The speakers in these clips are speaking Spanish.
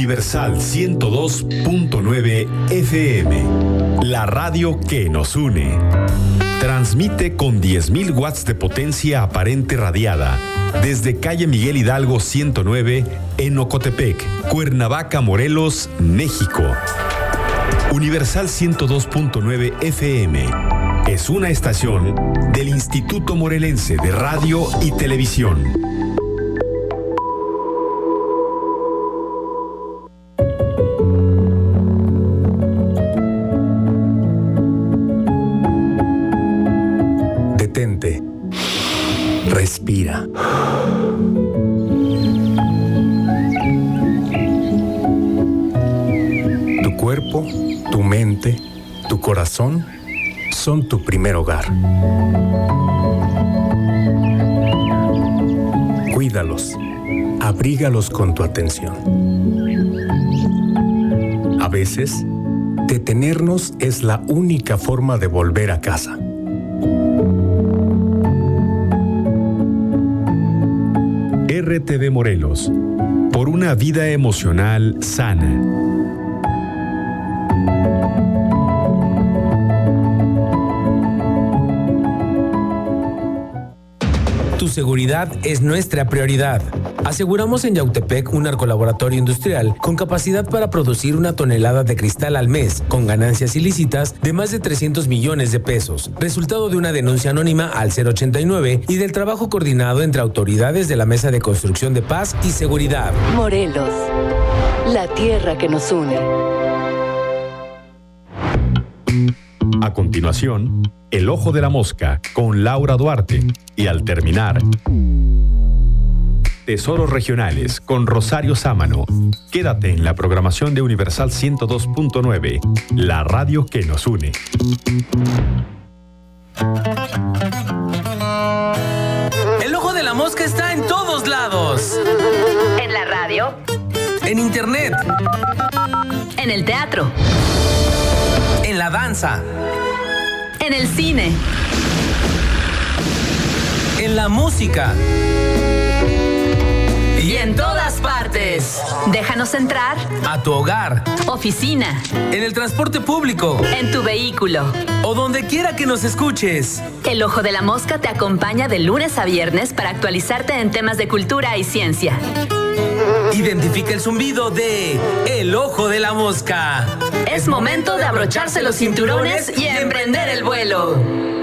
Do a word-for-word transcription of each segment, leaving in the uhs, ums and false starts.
Universal ciento dos punto nueve F M, la radio que nos une. Transmite con diez mil watts de potencia aparente radiada desde calle Miguel Hidalgo ciento nueve en Ocotepec, Cuernavaca, Morelos, México. Universal ciento dos punto nueve F M es una estación del Instituto Morelense de Radio y Televisión. Detente. Respira. Tu cuerpo, tu mente, tu corazón son tu primer hogar. Cuídalos, abrígalos con tu atención. A veces, detenernos es la única forma de volver a casa. R T V Morelos, por una vida emocional sana. Tu seguridad es nuestra prioridad. Aseguramos en Yautepec un narcolaboratorio industrial con capacidad para producir una tonelada de cristal al mes, con ganancias ilícitas de más de trescientos millones de pesos, resultado de una denuncia anónima al cero ochenta y nueve y del trabajo coordinado entre autoridades de la Mesa de Construcción de Paz y Seguridad. Morelos, la tierra que nos une. A continuación, El Ojo de la Mosca con Laura Duarte. Y al terminar, Tesoros Regionales con Rosario Sámano. Quédate en la programación de Universal ciento dos punto nueve, la radio que nos une. El Ojo de la Mosca está en todos lados. En la radio. En internet. En el teatro. En la danza. En el cine. En la música. Y en todas partes. Déjanos entrar. A tu hogar. Oficina. En el transporte público. En tu vehículo. O donde quiera que nos escuches. El Ojo de la Mosca te acompaña de lunes a viernes para actualizarte en temas de cultura y ciencia. Identifica el zumbido de El Ojo de la Mosca. Es momento de abrocharse los cinturones y emprender el vuelo.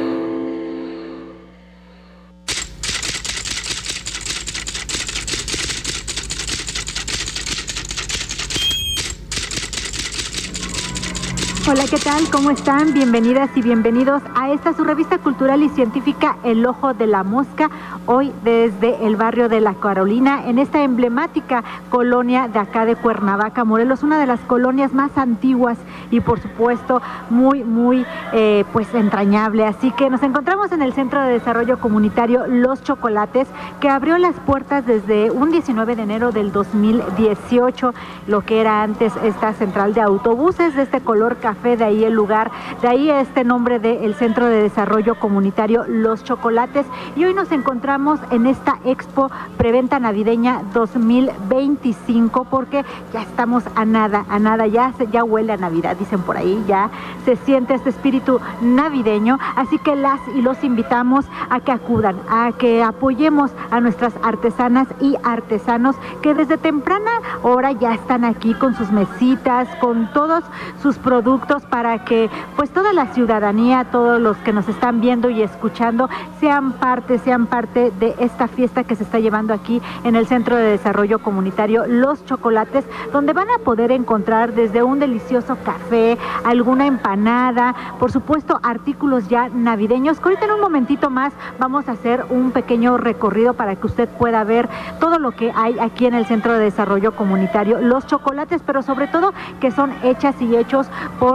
Hola, ¿qué tal? ¿Cómo están? Bienvenidas y bienvenidos a esta su revista cultural y científica El Ojo de la Mosca, hoy desde el barrio de La Carolina, en esta emblemática colonia de acá de Cuernavaca, Morelos, una de las colonias más antiguas y por supuesto muy, muy eh, pues entrañable. Así que nos encontramos en el Centro de Desarrollo Comunitario Los Chocolates, que abrió las puertas desde un diecinueve de enero del dos mil dieciocho, lo que era antes esta central de autobuses de este color café. De ahí el lugar, de ahí este nombre del Centro de Desarrollo Comunitario Los Chocolates, y hoy nos encontramos en esta Expo Preventa Navideña dos mil veinticinco, porque ya estamos a nada, a nada, ya, ya huele a Navidad, dicen por ahí, ya se siente este espíritu navideño, así que las y los invitamos a que acudan, a que apoyemos a nuestras artesanas y artesanos que desde temprana hora ya están aquí con sus mesitas, con todos sus productos, para que pues toda la ciudadanía, todos los que nos están viendo y escuchando sean parte, sean parte de esta fiesta que se está llevando aquí en el Centro de Desarrollo Comunitario Los Chocolates, donde van a poder encontrar desde un delicioso café, alguna empanada, por supuesto artículos ya navideños. Ahorita en un momentito más vamos a hacer un pequeño recorrido para que usted pueda ver todo lo que hay aquí en el Centro de Desarrollo Comunitario Los Chocolates, pero sobre todo que son hechas y hechos por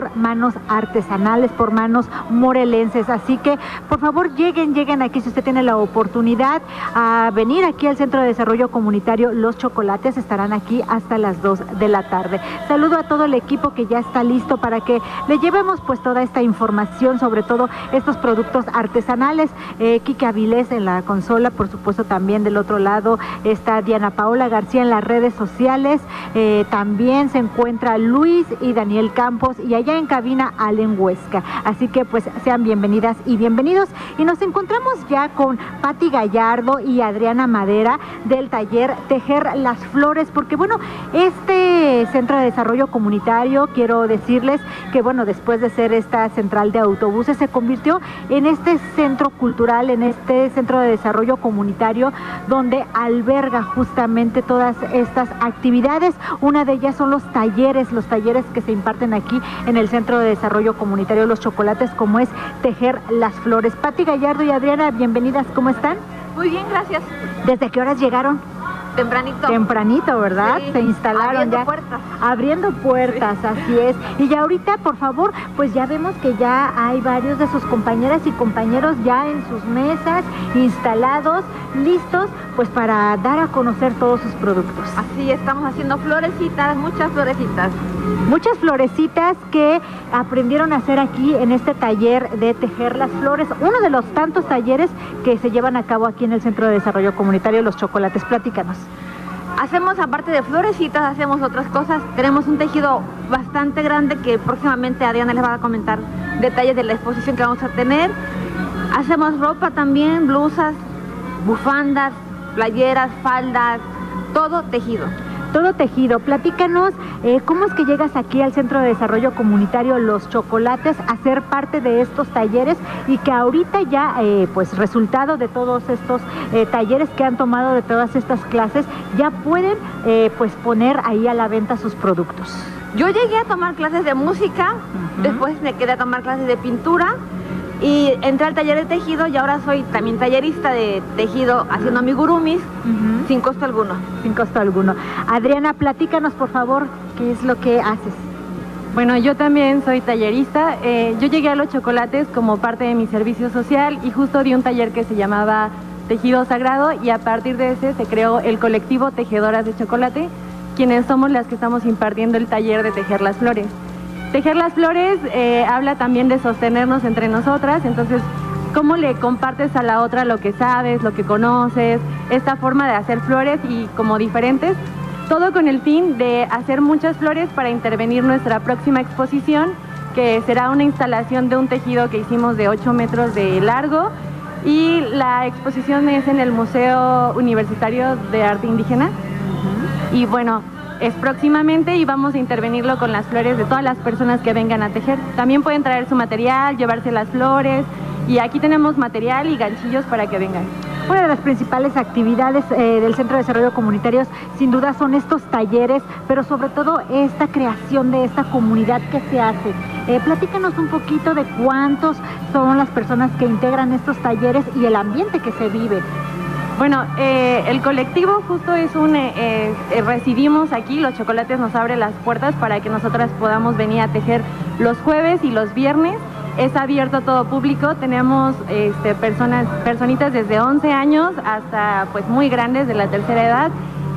por manos artesanales, por manos morelenses. Así que, por favor, lleguen, lleguen aquí si usted tiene la oportunidad a venir aquí al Centro de Desarrollo Comunitario Los Chocolates. Estarán aquí hasta las dos de la tarde. Saludo a todo el equipo que ya está listo para que le llevemos pues toda esta información, sobre todo estos productos artesanales. Eh, Quique Avilés en la consola, por supuesto también del otro lado está Diana Paola García en las redes sociales, eh, también se encuentra Luis y Daniel Campos, y allá en cabina Allen Huesca. Así que pues sean bienvenidas y bienvenidos, y nos encontramos ya con Pati Gallardo y Adriana Madera del taller Tejer las Flores, porque bueno, este Centro de Desarrollo Comunitario, quiero decirles que bueno, después de ser esta central de autobuses, se convirtió en este centro cultural, en este Centro de Desarrollo Comunitario, donde alberga justamente todas estas actividades. Una de ellas son los talleres, los talleres que se imparten aquí en el Centro de Desarrollo Comunitario Los Chocolates, como es Tejer las Flores. Pati Gallardo y Adriana, bienvenidas, ¿cómo están? Muy bien, gracias. ¿Desde qué horas llegaron? Tempranito. Tempranito, ¿verdad? Sí, se instalaron abriendo ya. puertas. Abriendo puertas, sí. Así es. Y ya ahorita, por favor, pues ya vemos que ya hay varios de sus compañeras y compañeros ya en sus mesas, instalados, listos, pues para dar a conocer todos sus productos. Así estamos haciendo florecitas, muchas florecitas. Muchas florecitas que aprendieron a hacer aquí en este taller de Tejer las Flores, uno de los tantos talleres que se llevan a cabo aquí en el Centro de Desarrollo Comunitario Los Chocolates. Platícanos. Hacemos, aparte de florecitas, hacemos otras cosas. Tenemos un tejido bastante grande que próximamente Adriana les va a comentar detalles de la exposición que vamos a tener. Hacemos ropa también, blusas, bufandas, playeras, faldas, todo tejido. Todo tejido. Platícanos, eh, ¿cómo es que llegas aquí al Centro de Desarrollo Comunitario Los Chocolates a ser parte de estos talleres, y que ahorita ya, eh, pues resultado de todos estos eh, talleres que han tomado, de todas estas clases, ya pueden eh, pues poner ahí a la venta sus productos? Yo llegué a tomar clases de música, uh-huh. Después me quedé a tomar clases de pintura, y entré al taller de tejido, y ahora soy también tallerista de tejido haciendo amigurumis, uh-huh. Sin costo alguno. Sin costo alguno. Adriana, platícanos por favor, ¿qué es lo que haces? Bueno, yo también soy tallerista. Eh, yo llegué a Los Chocolates como parte de mi servicio social, y justo di un taller que se llamaba Tejido Sagrado, y a partir de ese se creó el colectivo Tejedoras de Chocolate, quienes somos las que estamos impartiendo el taller de Tejer las Flores. Tejer las Flores eh, habla también de sostenernos entre nosotras, entonces, ¿cómo le compartes a la otra lo que sabes, lo que conoces, esta forma de hacer flores y como diferentes? Todo con el fin de hacer muchas flores para intervenir nuestra próxima exposición, que será una instalación de un tejido que hicimos de ocho metros de largo, y la exposición es en el Museo Universitario de Arte Indígena. Uh-huh. Y bueno, es próximamente, y vamos a intervenirlo con las flores de todas las personas que vengan a tejer. También pueden traer su material, llevarse las flores, y aquí tenemos material y ganchillos para que vengan. Una de las principales actividades eh, del Centro de Desarrollo Comunitario, sin duda, son estos talleres, pero sobre todo esta creación de esta comunidad que se hace. Eh, platícanos un poquito de cuántos son las personas que integran estos talleres y el ambiente que se vive. Bueno, eh, el colectivo justo es un, eh, eh, residimos aquí, Los Chocolates nos abre las puertas para que nosotras podamos venir a tejer los jueves y los viernes. Es abierto a todo público, tenemos este, personas, personitas desde once años hasta pues muy grandes de la tercera edad,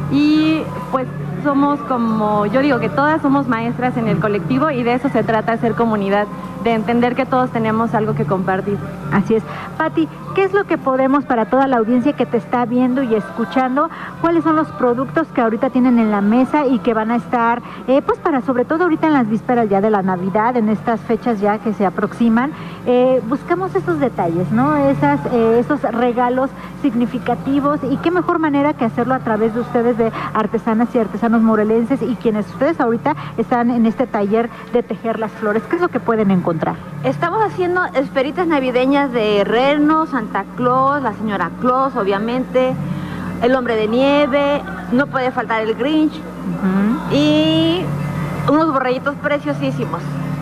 y pues somos, como yo digo, que todas somos maestras en el colectivo, y de eso se trata, ser comunidad, de entender que todos tenemos algo que compartir. Así es. Pati, ¿qué es lo que podemos, para toda la audiencia que te está viendo y escuchando, cuáles son los productos que ahorita tienen en la mesa y que van a estar, eh, pues para sobre todo ahorita en las vísperas ya de la Navidad, en estas fechas ya que se aproximan, eh, buscamos esos detalles, ¿no? Esas, eh, esos regalos significativos, y qué mejor manera que hacerlo a través de ustedes, de artesanas y artesanos morelenses, y quienes ustedes ahorita están en este taller de Tejer las Flores. ¿Qué es lo que pueden encontrar? Estamos haciendo esferitas navideñas de Reno, Santa Claus, la señora Claus, obviamente, el hombre de nieve, no puede faltar el Grinch, uh-huh. Y unos borreguitos preciosísimos.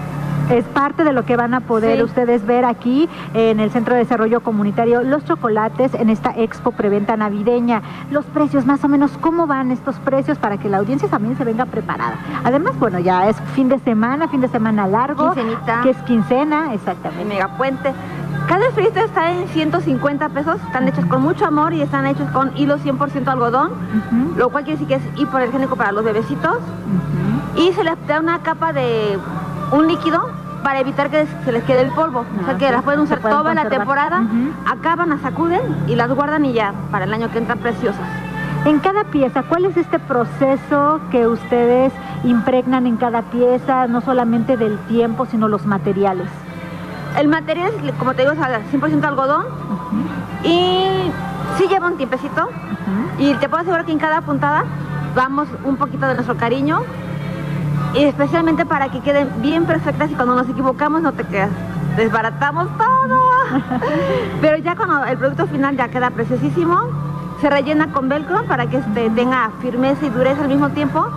Es parte de lo que van a poder sí. ustedes ver aquí en el Centro de Desarrollo Comunitario Los Chocolates en esta expo preventa navideña. Los precios, más o menos, ¿cómo van estos precios para que la audiencia también se venga preparada? Además, bueno, ya es fin de semana, fin de semana largo. Quincenita. Que es quincena, exactamente. El megapuente. Cada esferito está en ciento cincuenta pesos, están hechos con mucho amor y están hechos con hilo cien por ciento algodón, uh-huh. lo cual quiere decir que es hipoalergénico para los bebecitos. Uh-huh. Y se les da una capa de un líquido para evitar que se les quede el polvo. No, o sea que sí, las pueden usar pueden toda conservar. La temporada, uh-huh. acaban, las sacuden y las guardan y ya, para el año que entra preciosas. En cada pieza, ¿cuál es este proceso que ustedes impregnan en cada pieza, no solamente del tiempo, sino los materiales? El material, como te digo, es cien por ciento algodón uh-huh. y sí lleva un tiempecito uh-huh. y te puedo asegurar que en cada puntada damos un poquito de nuestro cariño y especialmente para que queden bien perfectas y cuando nos equivocamos no te quedas. Desbaratamos todo. Pero ya cuando el producto final ya queda preciosísimo, se rellena con velcro para que este, tenga firmeza y dureza al mismo tiempo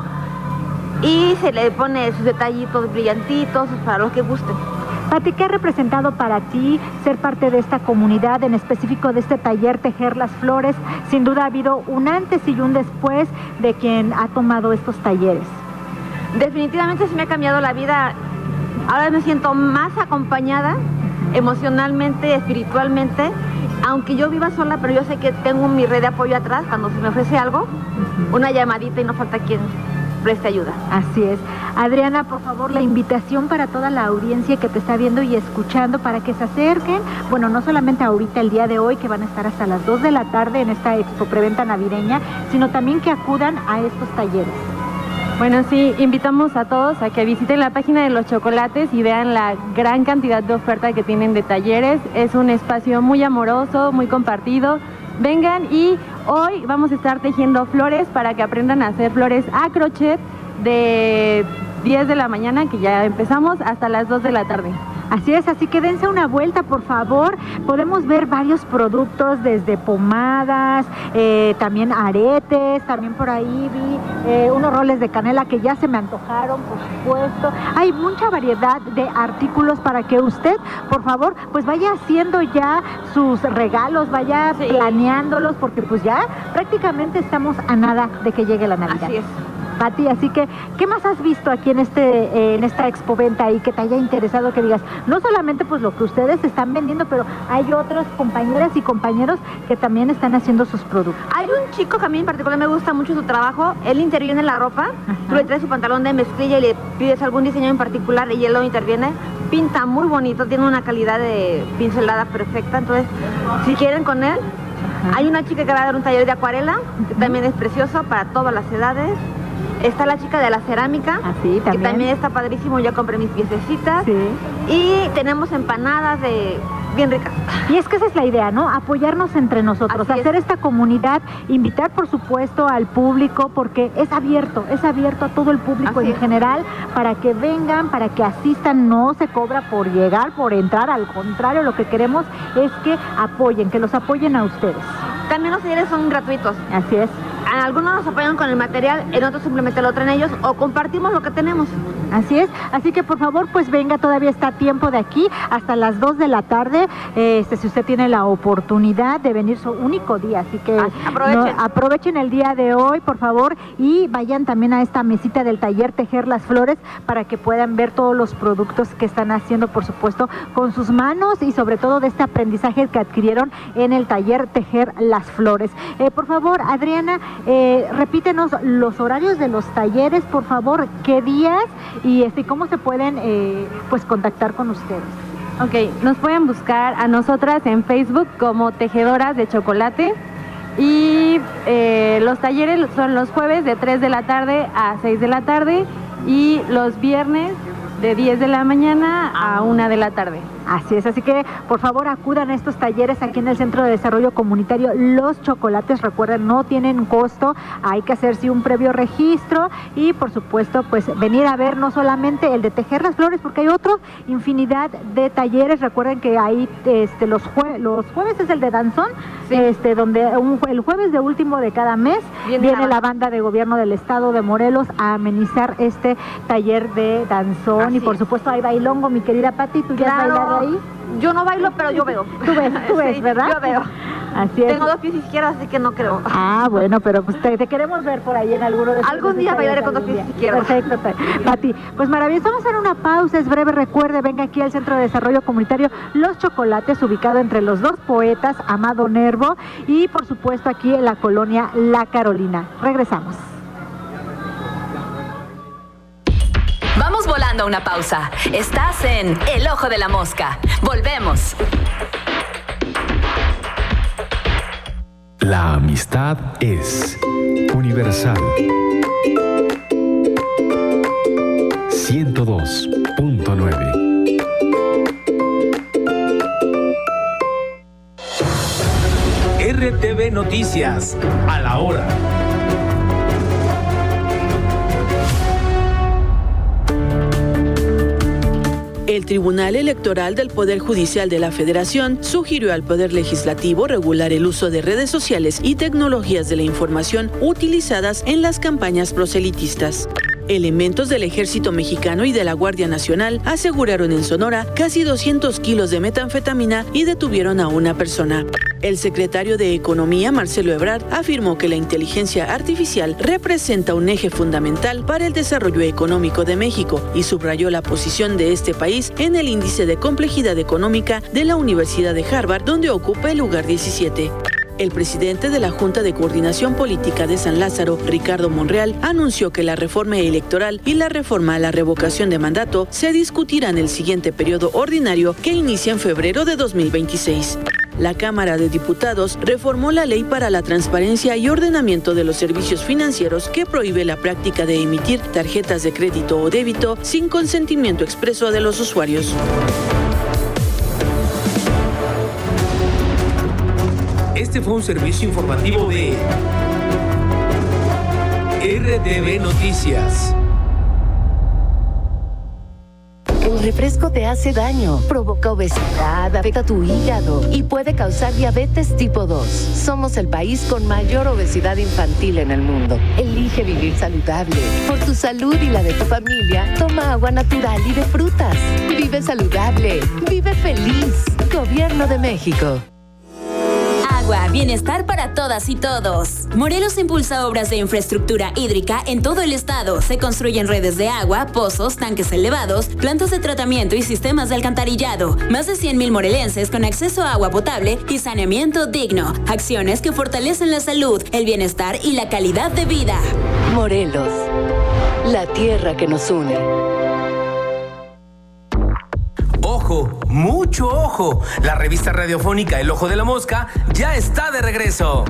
y se le pone sus detallitos brillantitos para los que gusten. Pati, ¿qué ha representado para ti ser parte de esta comunidad, en específico de este taller Tejer las Flores? Sin duda ha habido un antes y un después de quien ha tomado estos talleres. Definitivamente sí me ha cambiado la vida. Ahora me siento más acompañada emocionalmente, espiritualmente. Aunque yo viva sola, pero yo sé que tengo mi red de apoyo atrás cuando se me ofrece algo, una llamadita y no falta quien preste ayuda. Así es. Adriana, por favor, la invitación para toda la audiencia que te está viendo y escuchando para que se acerquen, bueno, no solamente ahorita el día de hoy, que van a estar hasta las dos de la tarde en esta expo preventa navideña, sino también que acudan a estos talleres. Bueno, sí, invitamos a todos a que visiten la página de Los Chocolates y vean la gran cantidad de oferta que tienen de talleres. Es un espacio muy amoroso, muy compartido. Vengan y hoy vamos a estar tejiendo flores para que aprendan a hacer flores a crochet de diez de la mañana, que ya empezamos, hasta las dos de la tarde. Así es, así que dense una vuelta, por favor. Podemos ver varios productos, desde pomadas, eh, también aretes, también por ahí vi eh, unos roles de canela que ya se me antojaron, por supuesto. Hay mucha variedad de artículos para que usted, por favor, pues vaya haciendo ya sus regalos, vaya sí. planeándolos, porque pues ya prácticamente estamos a nada de que llegue la Navidad. Así es. Pati, así que, ¿qué más has visto aquí en este eh, en esta expoventa y que te haya interesado que digas? No solamente pues lo que ustedes están vendiendo, pero hay otras compañeras y compañeros que también están haciendo sus productos. Hay un chico que a mí en particular me gusta mucho su trabajo. Él interviene en la ropa. Ajá. Tú le traes su pantalón de mezclilla y le pides algún diseño en particular y él lo interviene. Pinta muy bonito, tiene una calidad de pincelada perfecta. Entonces, si quieren con él, ajá. hay una chica que va a dar un taller de acuarela, que uh-huh. también es precioso para todas las edades. Está la chica de la cerámica, ah, sí, ¿también? que también está padrísimo, ya compré mis piececitas. Sí. Y tenemos empanadas de bien ricas. Y es que esa es la idea, ¿no? Apoyarnos entre nosotros, Así hacer es. esta comunidad, invitar por supuesto al público, porque es abierto, es abierto a todo el público Así en es. general, para que vengan, para que asistan, no se cobra por llegar, por entrar, al contrario, lo que queremos es que apoyen, que los apoyen a ustedes. También los talleres son gratuitos. Así es. Algunos nos apoyan con el material, en otros simplemente lo traen ellos o compartimos lo que tenemos. Así es, así que por favor pues venga, todavía está a tiempo de aquí hasta las dos de la tarde, este, si usted tiene la oportunidad de venir, su único día, así que aprovechen. No, aprovechen el día de hoy, por favor, y vayan también a esta mesita del taller Tejer las Flores para que puedan ver todos los productos que están haciendo, por supuesto, con sus manos y sobre todo de este aprendizaje que adquirieron en el taller Tejer las Flores. Eh, por favor, Adriana, eh, repítenos los horarios de los talleres, por favor, qué días y este, cómo se pueden eh, pues contactar con ustedes. Ok, nos pueden buscar a nosotras en Facebook como Tejedoras de Chocolate y eh, los talleres son los jueves de tres de la tarde a seis de la tarde y los viernes de diez de la mañana a una de la tarde. Así es, así que por favor acudan a estos talleres aquí en el Centro de Desarrollo Comunitario Los Chocolates. Recuerden, no tienen costo, hay que hacerse un previo registro y por supuesto pues venir a ver no solamente el de Tejer las Flores, porque hay otro infinidad de talleres. Recuerden que ahí este, los, jue los jueves es el de danzón, sí. este, donde un, el jueves de último de cada mes viene, viene la, la banda de gobierno del estado de Morelos a amenizar este taller de danzón. Así y por supuesto hay bailongo, mi querida Pati, ¿tú ya has bailado ahí? Yo no bailo, pero yo veo. Tú ves, tú ves, sí, ¿verdad? Yo veo. Así es. Tengo dos pies izquierdos, así que no creo. Ah, bueno, pero pues te, te queremos ver por ahí en alguno de esos. Algún día bailaré con dos pies izquierdos. Perfecto, Pati. Pues maravilloso, vamos a hacer una pausa, es breve, recuerde, venga aquí al Centro de Desarrollo Comunitario Los Chocolates, ubicado entre los dos poetas, Amado Nervo, y por supuesto aquí en la colonia La Carolina. Regresamos. Vamos volando a una pausa. Estás en El Ojo de la Mosca. Volvemos. La amistad es universal. ciento dos punto nueve. R T V Noticias, a la hora. El Tribunal Electoral del Poder Judicial de la Federación sugirió al Poder Legislativo regular el uso de redes sociales y tecnologías de la información utilizadas en las campañas proselitistas. Elementos del Ejército Mexicano y de la Guardia Nacional aseguraron en Sonora casi doscientos kilos de metanfetamina y detuvieron a una persona. El secretario de Economía, Marcelo Ebrard, afirmó que la inteligencia artificial representa un eje fundamental para el desarrollo económico de México y subrayó la posición de este país en el índice de complejidad económica de la Universidad de Harvard, donde ocupa el lugar diecisiete. El presidente de la Junta de Coordinación Política de San Lázaro, Ricardo Monreal, anunció que la reforma electoral y la reforma a la revocación de mandato se discutirán en el siguiente periodo ordinario que inicia en febrero de dos mil veintiséis. La Cámara de Diputados reformó la ley para la transparencia y ordenamiento de los servicios financieros que prohíbe la práctica de emitir tarjetas de crédito o débito sin consentimiento expreso de los usuarios. Este fue un servicio informativo de R T V Noticias. El refresco te hace daño, provoca obesidad, afecta tu hígado y puede causar diabetes tipo dos. Somos el país con mayor obesidad infantil en el mundo. Elige vivir saludable. Por tu salud y la de tu familia, toma agua natural y de frutas. Vive saludable. Vive feliz. Gobierno de México. Agua, bienestar para todas y todos. Morelos impulsa obras de infraestructura hídrica en todo el estado. Se construyen redes de agua, pozos, tanques elevados, plantas de tratamiento y sistemas de alcantarillado. Más de cien mil morelenses con acceso a agua potable y saneamiento digno. Acciones que fortalecen la salud, el bienestar y la calidad de vida. Morelos, la tierra que nos une. Ojo, mucho ojo. La revista radiofónica El Ojo de la Mosca ya está de regreso.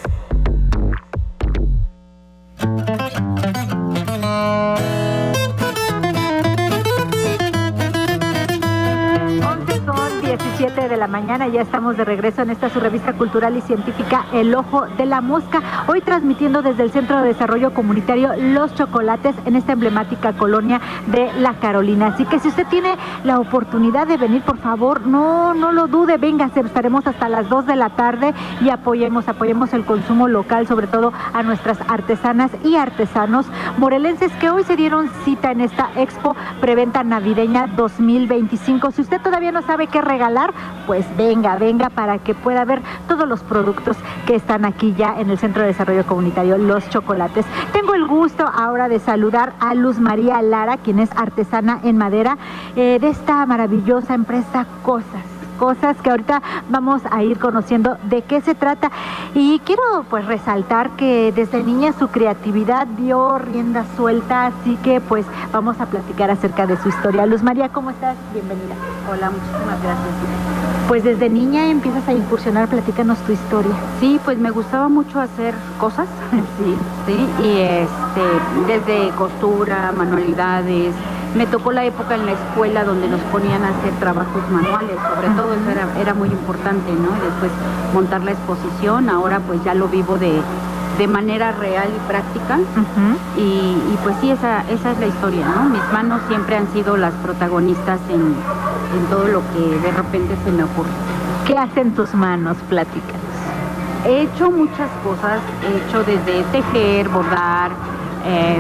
diecisiete de la mañana, ya estamos de regreso en esta su revista cultural y científica El Ojo de la Mosca, hoy transmitiendo desde el Centro de Desarrollo Comunitario Los Chocolates en esta emblemática colonia de La Carolina. Así que si usted tiene la oportunidad de venir, por favor, no, no lo dude, véngase, estaremos hasta las dos de la tarde y apoyemos, apoyemos el consumo local, sobre todo a nuestras artesanas y artesanos morelenses que hoy se dieron cita en esta Expo Preventa Navideña dos mil veinticinco. Si usted todavía no sabe qué regalar, pues venga, venga para que pueda ver todos los productos que están aquí ya en el Centro de Desarrollo Comunitario Los Chocolates. Tengo el gusto ahora de saludar a Luz María Lara, quien es artesana en madera eh, de esta maravillosa empresa Cosas. Cosas que ahorita vamos a ir conociendo de qué se trata. Y quiero pues resaltar que desde niña su creatividad dio rienda suelta, así que pues vamos a platicar acerca de su historia. Luz María, ¿cómo estás? Bienvenida. Hola, muchísimas gracias. Pues desde niña empiezas a incursionar, platícanos tu historia. Sí, pues me gustaba mucho hacer cosas, sí, sí, y este, desde costura, manualidades. Me tocó la época en la escuela donde nos ponían a hacer trabajos manuales, sobre todo eso era, era muy importante, ¿no? Y después montar la exposición, ahora pues ya lo vivo de, de manera real y práctica. Uh-huh. y, y pues sí, esa, esa es la historia, ¿no? Mis manos siempre han sido las protagonistas en, en todo lo que de repente se me ocurre. ¿Qué hacen tus manos? Platícanos. He hecho muchas cosas, he hecho desde tejer, bordar, eh,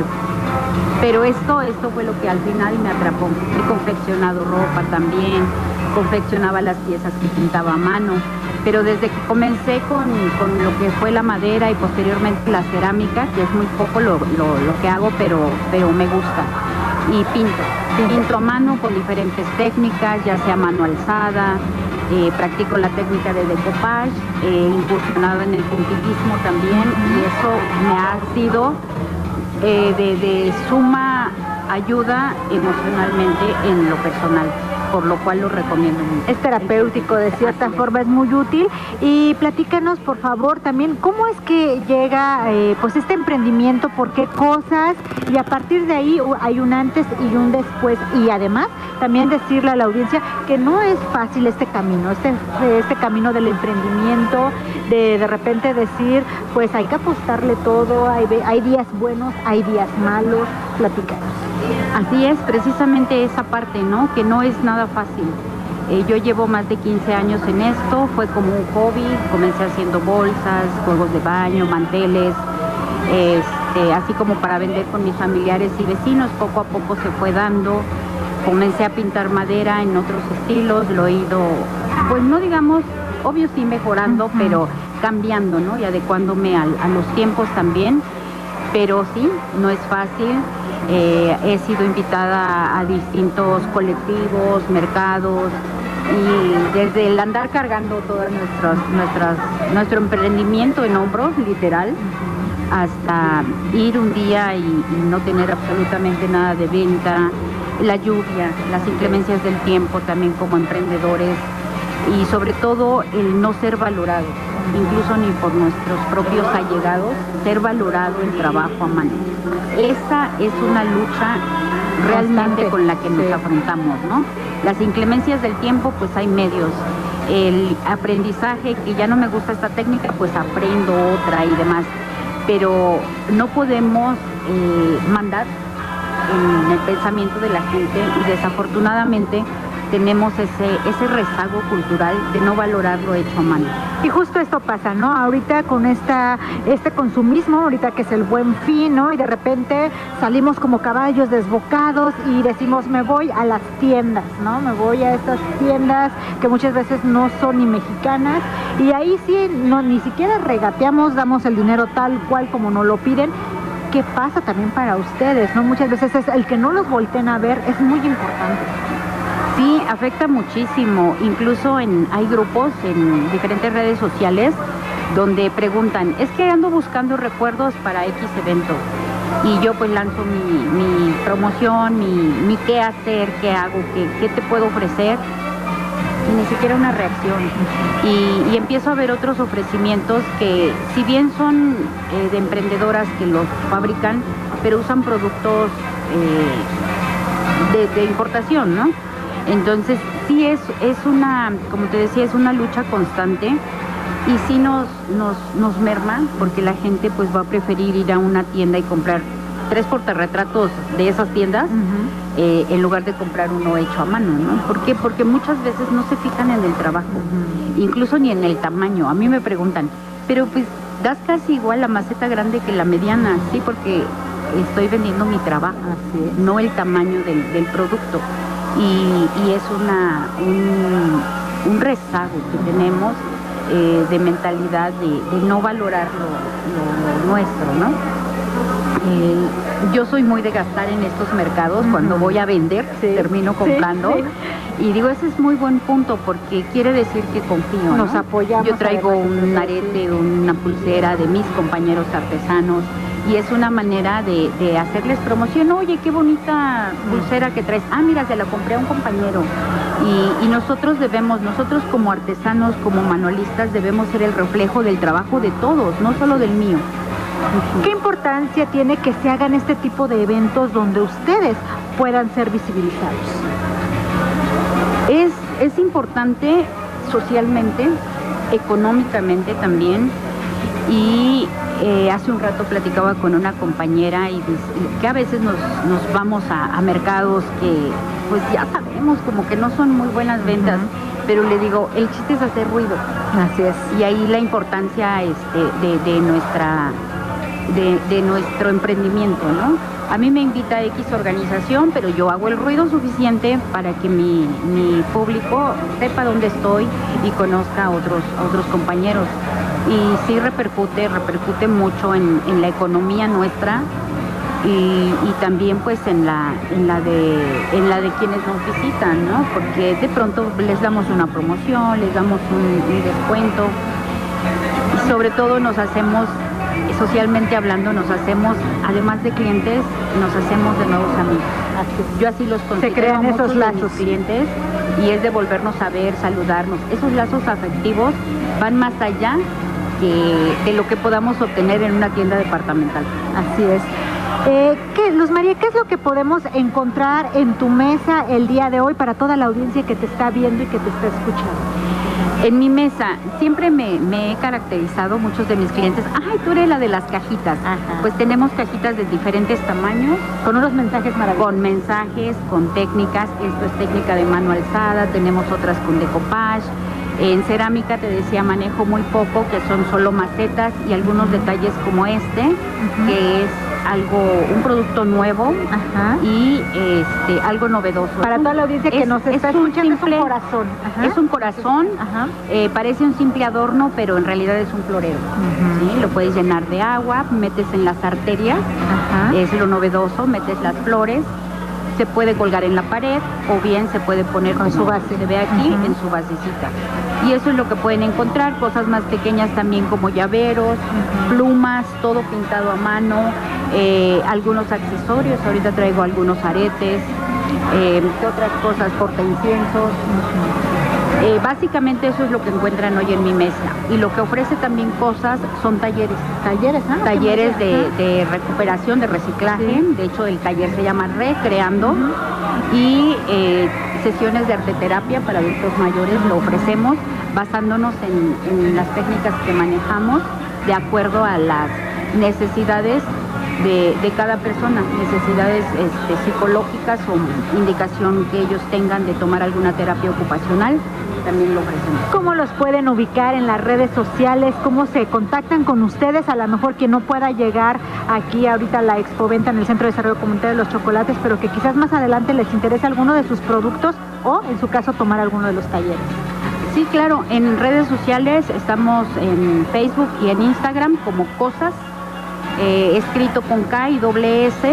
Pero esto, esto fue lo que al final me atrapó. He confeccionado ropa también, confeccionaba las piezas que pintaba a mano, pero desde que comencé con, con lo que fue la madera y posteriormente la cerámica, que es muy poco lo, lo, lo que hago, pero, pero me gusta. Y pinto, pinto a mano con diferentes técnicas, ya sea mano alzada, eh, practico la técnica de decoupage, he incursionado en el puntillismo también, y eso me ha sido eh, de, de suma ayuda emocionalmente en lo personal, por lo cual lo recomiendo mucho. Es terapéutico, de cierta Así forma, es. es muy útil. Y platícanos, por favor, también, ¿cómo es que llega eh, pues este emprendimiento? ¿Por qué cosas? Y a partir de ahí uh, hay un antes y un después. Y además, también decirle a la audiencia que no es fácil este camino, este, este camino del emprendimiento, de de repente decir, pues hay que apostarle todo, hay, hay días buenos, hay días malos. Platícanos. Así es, precisamente esa parte, ¿no? Que no es nada fácil. Eh, yo llevo más de quince años en esto, fue como un hobby, comencé haciendo bolsas, juegos de baño, manteles, este, así como para vender con mis familiares y vecinos. Poco a poco se fue dando, comencé a pintar madera en otros estilos, lo he ido, pues no digamos, obvio sí mejorando, uh-huh. pero cambiando, ¿no? Y adecuándome a, a los tiempos también, pero sí, no es fácil. Eh, he sido invitada a distintos colectivos, mercados, y desde el andar cargando todo nuestros, nuestras, nuestro emprendimiento en hombros, literal, hasta ir un día y, y no tener absolutamente nada de venta, la lluvia, las inclemencias del tiempo también como emprendedores, y sobre todo el no ser valorado, incluso ni por nuestros propios allegados, ser valorado el trabajo a mano. Esa es una lucha realmente Bastante. con la que nos sí. afrontamos, ¿no? Las inclemencias del tiempo, pues hay medios. El aprendizaje, que ya no me gusta esta técnica, pues aprendo otra y demás. Pero no podemos eh, mandar en el pensamiento de la gente, y desafortunadamente tenemos ese, ese rezago cultural de no valorar lo hecho a mano. Y justo esto pasa, ¿no? Ahorita con esta, este consumismo, ahorita que es el Buen Fin, ¿no? Y de repente salimos como caballos desbocados y decimos, me voy a las tiendas, ¿no? Me voy a estas tiendas que muchas veces no son ni mexicanas, y ahí sí, no, ni siquiera regateamos, damos el dinero tal cual como nos lo piden. ¿Qué pasa también para ustedes, no? Muchas veces es el que no los volteen a ver, es muy importante. Sí, afecta muchísimo. Incluso en, hay grupos en diferentes redes sociales donde preguntan, es que ando buscando recuerdos para X evento. Y yo pues lanzo mi, mi promoción, mi, mi qué hacer, qué hago, qué, qué te puedo ofrecer. Y ni siquiera una reacción. Y, y empiezo a ver otros ofrecimientos que, si bien son eh, de emprendedoras que los fabrican, pero usan productos eh, de, de importación, ¿no? Entonces, sí es, es una, como te decía, es una lucha constante, y sí nos, nos, nos merma, porque la gente pues va a preferir ir a una tienda y comprar tres portarretratos de esas tiendas, uh-huh. eh, en lugar de comprar uno hecho a mano, ¿no? ¿Por qué? Porque muchas veces no se fijan en el trabajo, uh-huh. incluso ni en el tamaño. A mí me preguntan, pero pues das casi igual la maceta grande que la mediana, sí, porque estoy vendiendo mi trabajo, así, no el tamaño del, del producto. Y, y es una, un, un rezago que tenemos eh, de mentalidad de, de no valorar lo, lo, lo nuestro, ¿no? Eh, yo soy muy de gastar en estos mercados. Uh-huh. Cuando voy a vender, sí, termino comprando. Sí, sí. Y digo, ese es muy buen punto, porque quiere decir que confío, Nos ¿no? apoyamos. Yo traigo un arete, una pulsera de mis compañeros artesanos, y es una manera de, de hacerles promoción. Oye, qué bonita pulsera que traes. Ah, mira, se la compré a un compañero. Y, y nosotros debemos, nosotros como artesanos, como manualistas, debemos ser el reflejo del trabajo de todos, no solo del mío. ¿Qué importancia tiene que se hagan este tipo de eventos donde ustedes puedan ser visibilizados? Es, es importante socialmente, económicamente también, y eh, hace un rato platicaba con una compañera y, y que a veces nos, nos vamos a, a mercados que pues ya sabemos como que no son muy buenas ventas, uh-huh. pero le digo, el chiste es hacer ruido. Así es. Y ahí la importancia este, de, de nuestra de, de nuestro emprendimiento, ¿no? A mí me invita X organización, pero yo hago el ruido suficiente para que mi, mi público sepa dónde estoy y conozca a otros, a otros compañeros. Y sí repercute, repercute mucho en, en la economía nuestra y, y también pues en la, en, la de, en la de quienes nos visitan, ¿no? Porque de pronto les damos una promoción, les damos un, un descuento y sobre todo nos hacemos, socialmente hablando, nos hacemos, además de clientes, nos hacemos de nuevos amigos. Así, yo así los considero. Se crean esos lazos. Clientes y es de volvernos a ver, saludarnos. Esos lazos afectivos van más allá que de lo que podamos obtener en una tienda departamental. Así es. Eh, ¿qué, Luz María, qué es lo que podemos encontrar en tu mesa el día de hoy para toda la audiencia que te está viendo y que te está escuchando? En mi mesa siempre me, me he caracterizado, muchos de mis clientes, ay, tú eres la de las cajitas. Ajá. Pues tenemos cajitas de diferentes tamaños. Con unos mensajes maravillosos. Con mensajes, con técnicas. Esto es técnica de mano alzada, tenemos otras con decoupage. En cerámica, te decía, manejo muy poco, que son solo macetas y algunos detalles como este, uh-huh. que es algo, un producto nuevo. Ajá. Y este, algo novedoso. Para toda la audiencia que es, nos está escuchando, es un corazón. Ajá. Es un corazón, Ajá. Eh, parece un simple adorno, pero en realidad es un florero. Uh-huh. ¿Sí? Lo puedes llenar de agua, metes en las arterias, Ajá. es lo novedoso, metes las flores. Se puede colgar en la pared o bien se puede poner con su base, se ve aquí, uh-huh. en su basecita. Y eso es lo que pueden encontrar, cosas más pequeñas también como llaveros, uh-huh. plumas, todo pintado a mano, eh, algunos accesorios, ahorita traigo algunos aretes, eh, ¿qué otras cosas? Portainciensos. Uh-huh. Eh, básicamente eso es lo que encuentran hoy en mi mesa. Y lo que ofrece también cosas son talleres. Talleres, ¿ah? Talleres de, de recuperación, de reciclaje. Sí. De hecho, el taller se llama Recreando. Uh-huh. Y eh, sesiones de arteterapia para adultos mayores lo ofrecemos basándonos en, en las técnicas que manejamos de acuerdo a las necesidades de, de cada persona, necesidades este, psicológicas o indicación que ellos tengan de tomar alguna terapia ocupacional, también lo ofrecemos. ¿Cómo los pueden ubicar en las redes sociales? ¿Cómo se contactan con ustedes? A lo mejor quien no pueda llegar aquí ahorita a la Expoventa en el Centro de Desarrollo Comunitario de los Chocolates, pero que quizás más adelante les interese alguno de sus productos o, en su caso, tomar alguno de los talleres. Sí, claro, en redes sociales estamos en Facebook y en Instagram como Cosas, eh, escrito con K y doble S,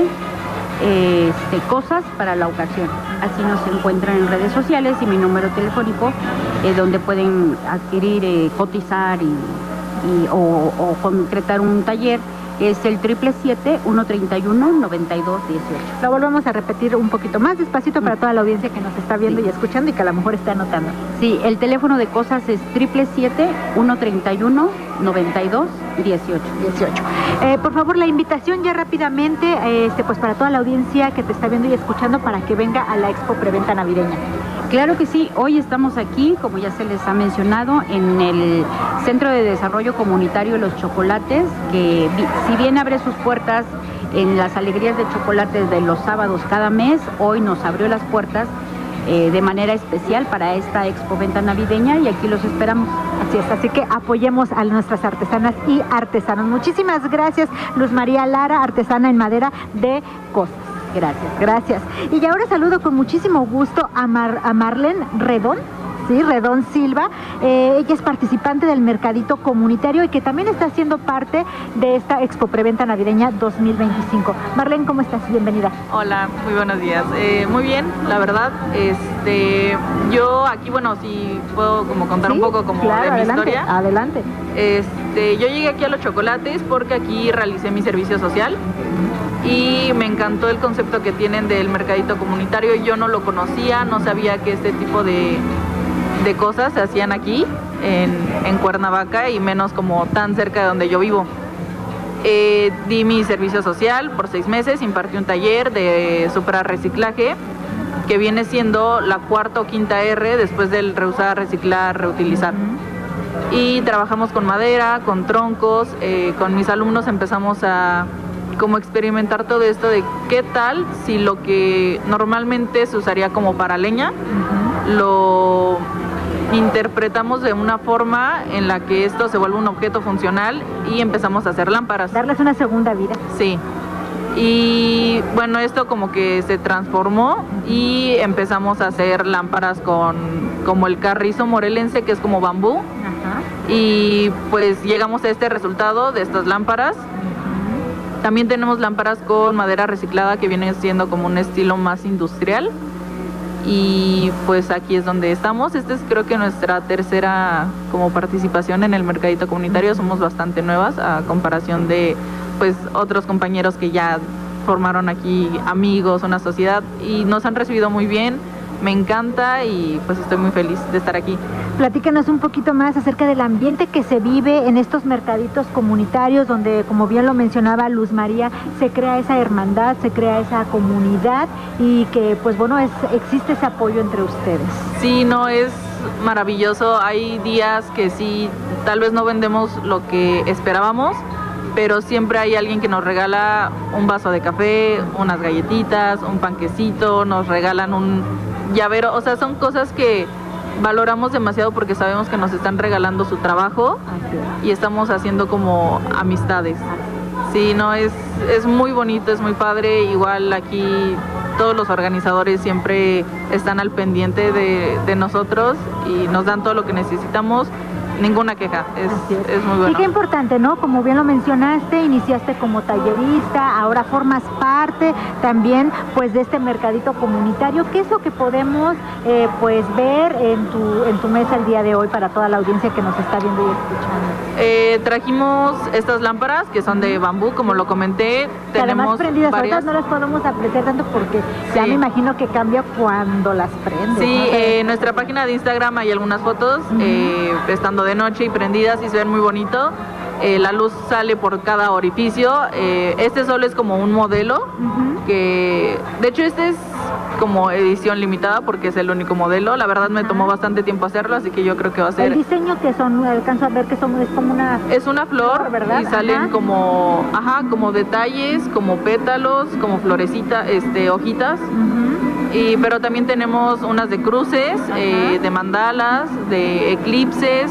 eh, este, Cosas para la ocasión. Así nos encuentran en redes sociales y mi número telefónico, eh, donde pueden adquirir, eh, cotizar y, y, o, o concretar un taller. Es el triple siete, uno treinta y uno, noventa y dos dieciocho. Lo volvemos a repetir un poquito más despacito para toda la audiencia que nos está viendo sí. y escuchando y que a lo mejor está anotando. Sí, el teléfono de Cosas es triple siete, uno treinta y uno, noventa y dos dieciocho. Eh, por favor, la invitación ya rápidamente, este, pues para toda la audiencia que te está viendo y escuchando para que venga a la Expo Preventa Navideña. Claro que sí, hoy estamos aquí, como ya se les ha mencionado, en el Centro de Desarrollo Comunitario Los Chocolates, que si bien abre sus puertas en las alegrías de chocolates de los sábados cada mes, hoy nos abrió las puertas eh, de manera especial para esta Expoventa Navideña y aquí los esperamos. Así es, así que apoyemos a nuestras artesanas y artesanos. Muchísimas gracias, Luz María Lara, artesana en madera de Cosas. Gracias. Gracias. Y ahora saludo con muchísimo gusto a, Mar, a Marlene Redón. Sí, Redón Silva, eh, ella es participante del Mercadito Comunitario y que también está siendo parte de esta Expo Preventa Navideña dos mil veinticinco. Marlene, ¿cómo estás? Bienvenida. Hola, muy buenos días. Eh, muy bien, la verdad. Este, yo aquí, bueno, si puedo como contar sí, un poco como claro, de mi adelante, historia. Adelante. Este, yo llegué aquí a Los Chocolates porque aquí realicé mi servicio social. Y me encantó el concepto que tienen del mercadito comunitario. Yo no lo conocía, no sabía que este tipo de, de cosas se hacían aquí en, en Cuernavaca y menos como tan cerca de donde yo vivo. Eh, di mi servicio social por seis meses, impartí un taller de suprarreciclaje que viene siendo la cuarta o quinta R después del reusar, reciclar, reutilizar. Uh-huh. Y trabajamos con madera, con troncos, eh, con mis alumnos empezamos a como experimentar todo esto de qué tal si lo que normalmente se usaría como para leña, uh-huh. lo, interpretamos de una forma en la que esto se vuelve un objeto funcional y empezamos a hacer lámparas. Darles una segunda vida. Sí. Y bueno, esto como que se transformó y empezamos a hacer lámparas con como el carrizo morelense, que es como bambú. Ajá. Y pues llegamos a este resultado de estas lámparas. Uh-huh. También tenemos lámparas con madera reciclada, que viene siendo como un estilo más industrial. Y pues aquí es donde estamos. Esta es creo que nuestra tercera como participación en el mercadito comunitario. Somos bastante nuevas a comparación de pues otros compañeros que ya formaron aquí amigos, una sociedad, y nos han recibido muy bien. Me encanta y pues estoy muy feliz de estar aquí. Platícanos un poquito más acerca del ambiente que se vive en estos mercaditos comunitarios, donde, como bien lo mencionaba Luz María, se crea esa hermandad, se crea esa comunidad y que pues bueno, es, existe ese apoyo entre ustedes. Sí, no, es maravilloso. Hay días que sí, tal vez no vendemos lo que esperábamos, pero siempre hay alguien que nos regala un vaso de café, unas galletitas, un panquecito, nos regalan un llavero. O sea, son cosas que valoramos demasiado porque sabemos que nos están regalando su trabajo y estamos haciendo como amistades. Sí, no, es, es muy bonito, es muy padre. Igual aquí todos los organizadores siempre están al pendiente de, de nosotros y nos dan todo lo que necesitamos. Ninguna queja, es, es. es muy bueno. Y qué importante, ¿no? Como bien lo mencionaste, iniciaste como tallerista, ahora formas parte también pues de este mercadito comunitario. ¿Qué es lo que podemos eh, pues ver en tu, en tu mesa el día de hoy para toda la audiencia que nos está viendo y escuchando? Eh, trajimos estas lámparas que son de bambú, como lo comenté. Que tenemos además prendidas, varias... ahorita no las podemos apreciar tanto porque sí. Ya me imagino que cambia cuando las prendes. Sí, ¿no? eh, en nuestra página de Instagram hay algunas fotos, uh-huh. eh, estando de noche y prendidas y se ven muy bonito. Eh, la luz sale por cada orificio. Eh, este solo es como un modelo, uh-huh. que de hecho este es como edición limitada porque es el único modelo. La verdad me uh-huh. tomó bastante tiempo hacerlo, así que yo creo que va a ser... El diseño que son, alcanzo a ver que son, es como una... Es una flor, flor ¿verdad? Y salen ajá. como, ajá, como detalles, como pétalos, como florecitas, este, hojitas. Uh-huh. Y, pero también tenemos unas de cruces, uh-huh. eh, de mandalas, de eclipses.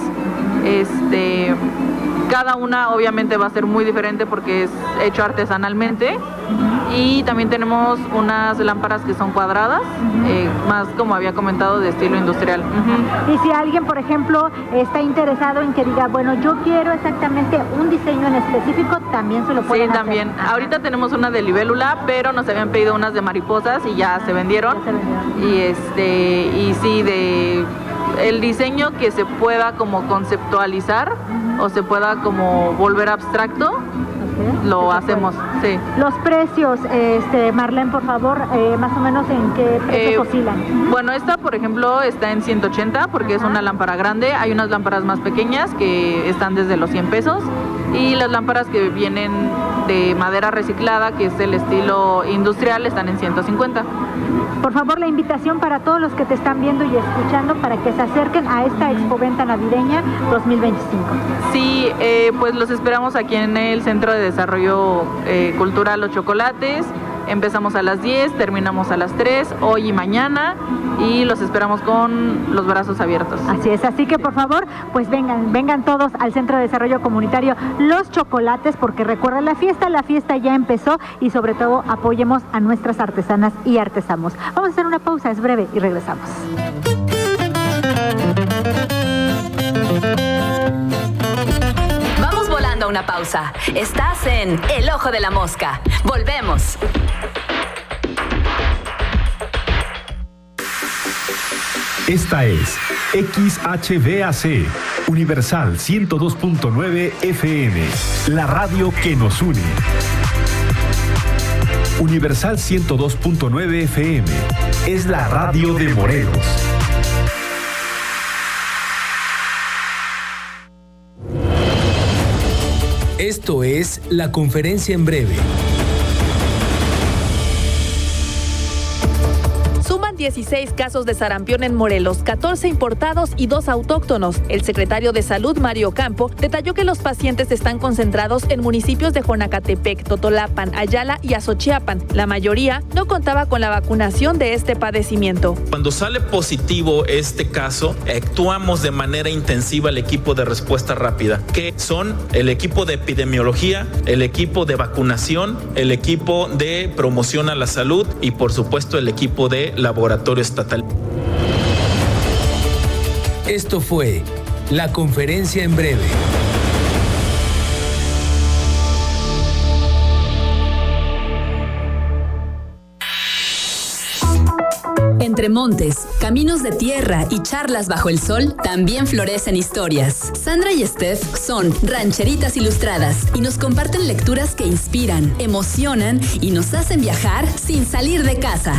Este, cada una obviamente va a ser muy diferente porque es hecho artesanalmente. Uh-huh. Y también tenemos unas lámparas que son cuadradas, uh-huh. eh, más como había comentado de estilo industrial. Uh-huh. Y si alguien, por ejemplo, está interesado en que diga, bueno, yo quiero exactamente un diseño en específico, también se lo pueden hacer. Sí, también. Ajá. Ahorita tenemos una de libélula, pero nos habían pedido unas de mariposas y ya se vendieron. Ya se vendieron. Y este, y sí, de el diseño que se pueda como conceptualizar, uh-huh. o se pueda como volver abstracto, okay. lo hacemos, sí. Los precios, este, Marlene, por favor, eh, más o menos en qué precios eh, oscilan. Uh-huh. Bueno, esta, por ejemplo, está en ciento ochenta porque uh-huh. es una lámpara grande. Hay unas lámparas más pequeñas que están desde los cien pesos y las lámparas que vienen de madera reciclada, que es el estilo industrial, están en ciento cincuenta. Por favor, la invitación para todos los que te están viendo y escuchando para que se acerquen a esta Expoventa Navideña dos mil veinticinco. Sí, eh, pues los esperamos aquí en el Centro de Desarrollo eh, Cultural Los Chocolates. Empezamos a las diez, terminamos a las tres, hoy y mañana, y los esperamos con los brazos abiertos. Así es, así que por favor, pues vengan, vengan todos al Centro de Desarrollo Comunitario Los Chocolates, porque recuerden la fiesta, la fiesta ya empezó y sobre todo apoyemos a nuestras artesanas y artesanos. Vamos a hacer una pausa, es breve y regresamos. Vamos volando a una pausa. Estás en El Ojo de la Mosca. Volvemos. Esta es X H B A C, Universal ciento dos punto nueve F M, la radio que nos une. Universal ciento dos punto nueve F M es la radio de Morelos. Esto es La Conferencia en Breve. Suman dieciséis casos de sarampión en Morelos, catorce importados y dos autóctonos. El secretario de Salud, Mario Campo, detalló que los pacientes están concentrados en municipios de Jonacatepec, Totolapan, Ayala y Azochiapan. La mayoría no contaba con la vacunación de este padecimiento. Cuando sale positivo este caso, actuamos de manera intensiva el equipo de respuesta rápida, que son el equipo de epidemiología, el equipo de vacunación, el equipo de promoción a la salud y por supuesto el equipo de laboratorio estatal. Esto fue la conferencia en breve. Entre montes, caminos de tierra y charlas bajo el sol, también florecen historias. Sandra y Steph son rancheritas ilustradas y nos comparten lecturas que inspiran, emocionan y nos hacen viajar sin salir de casa.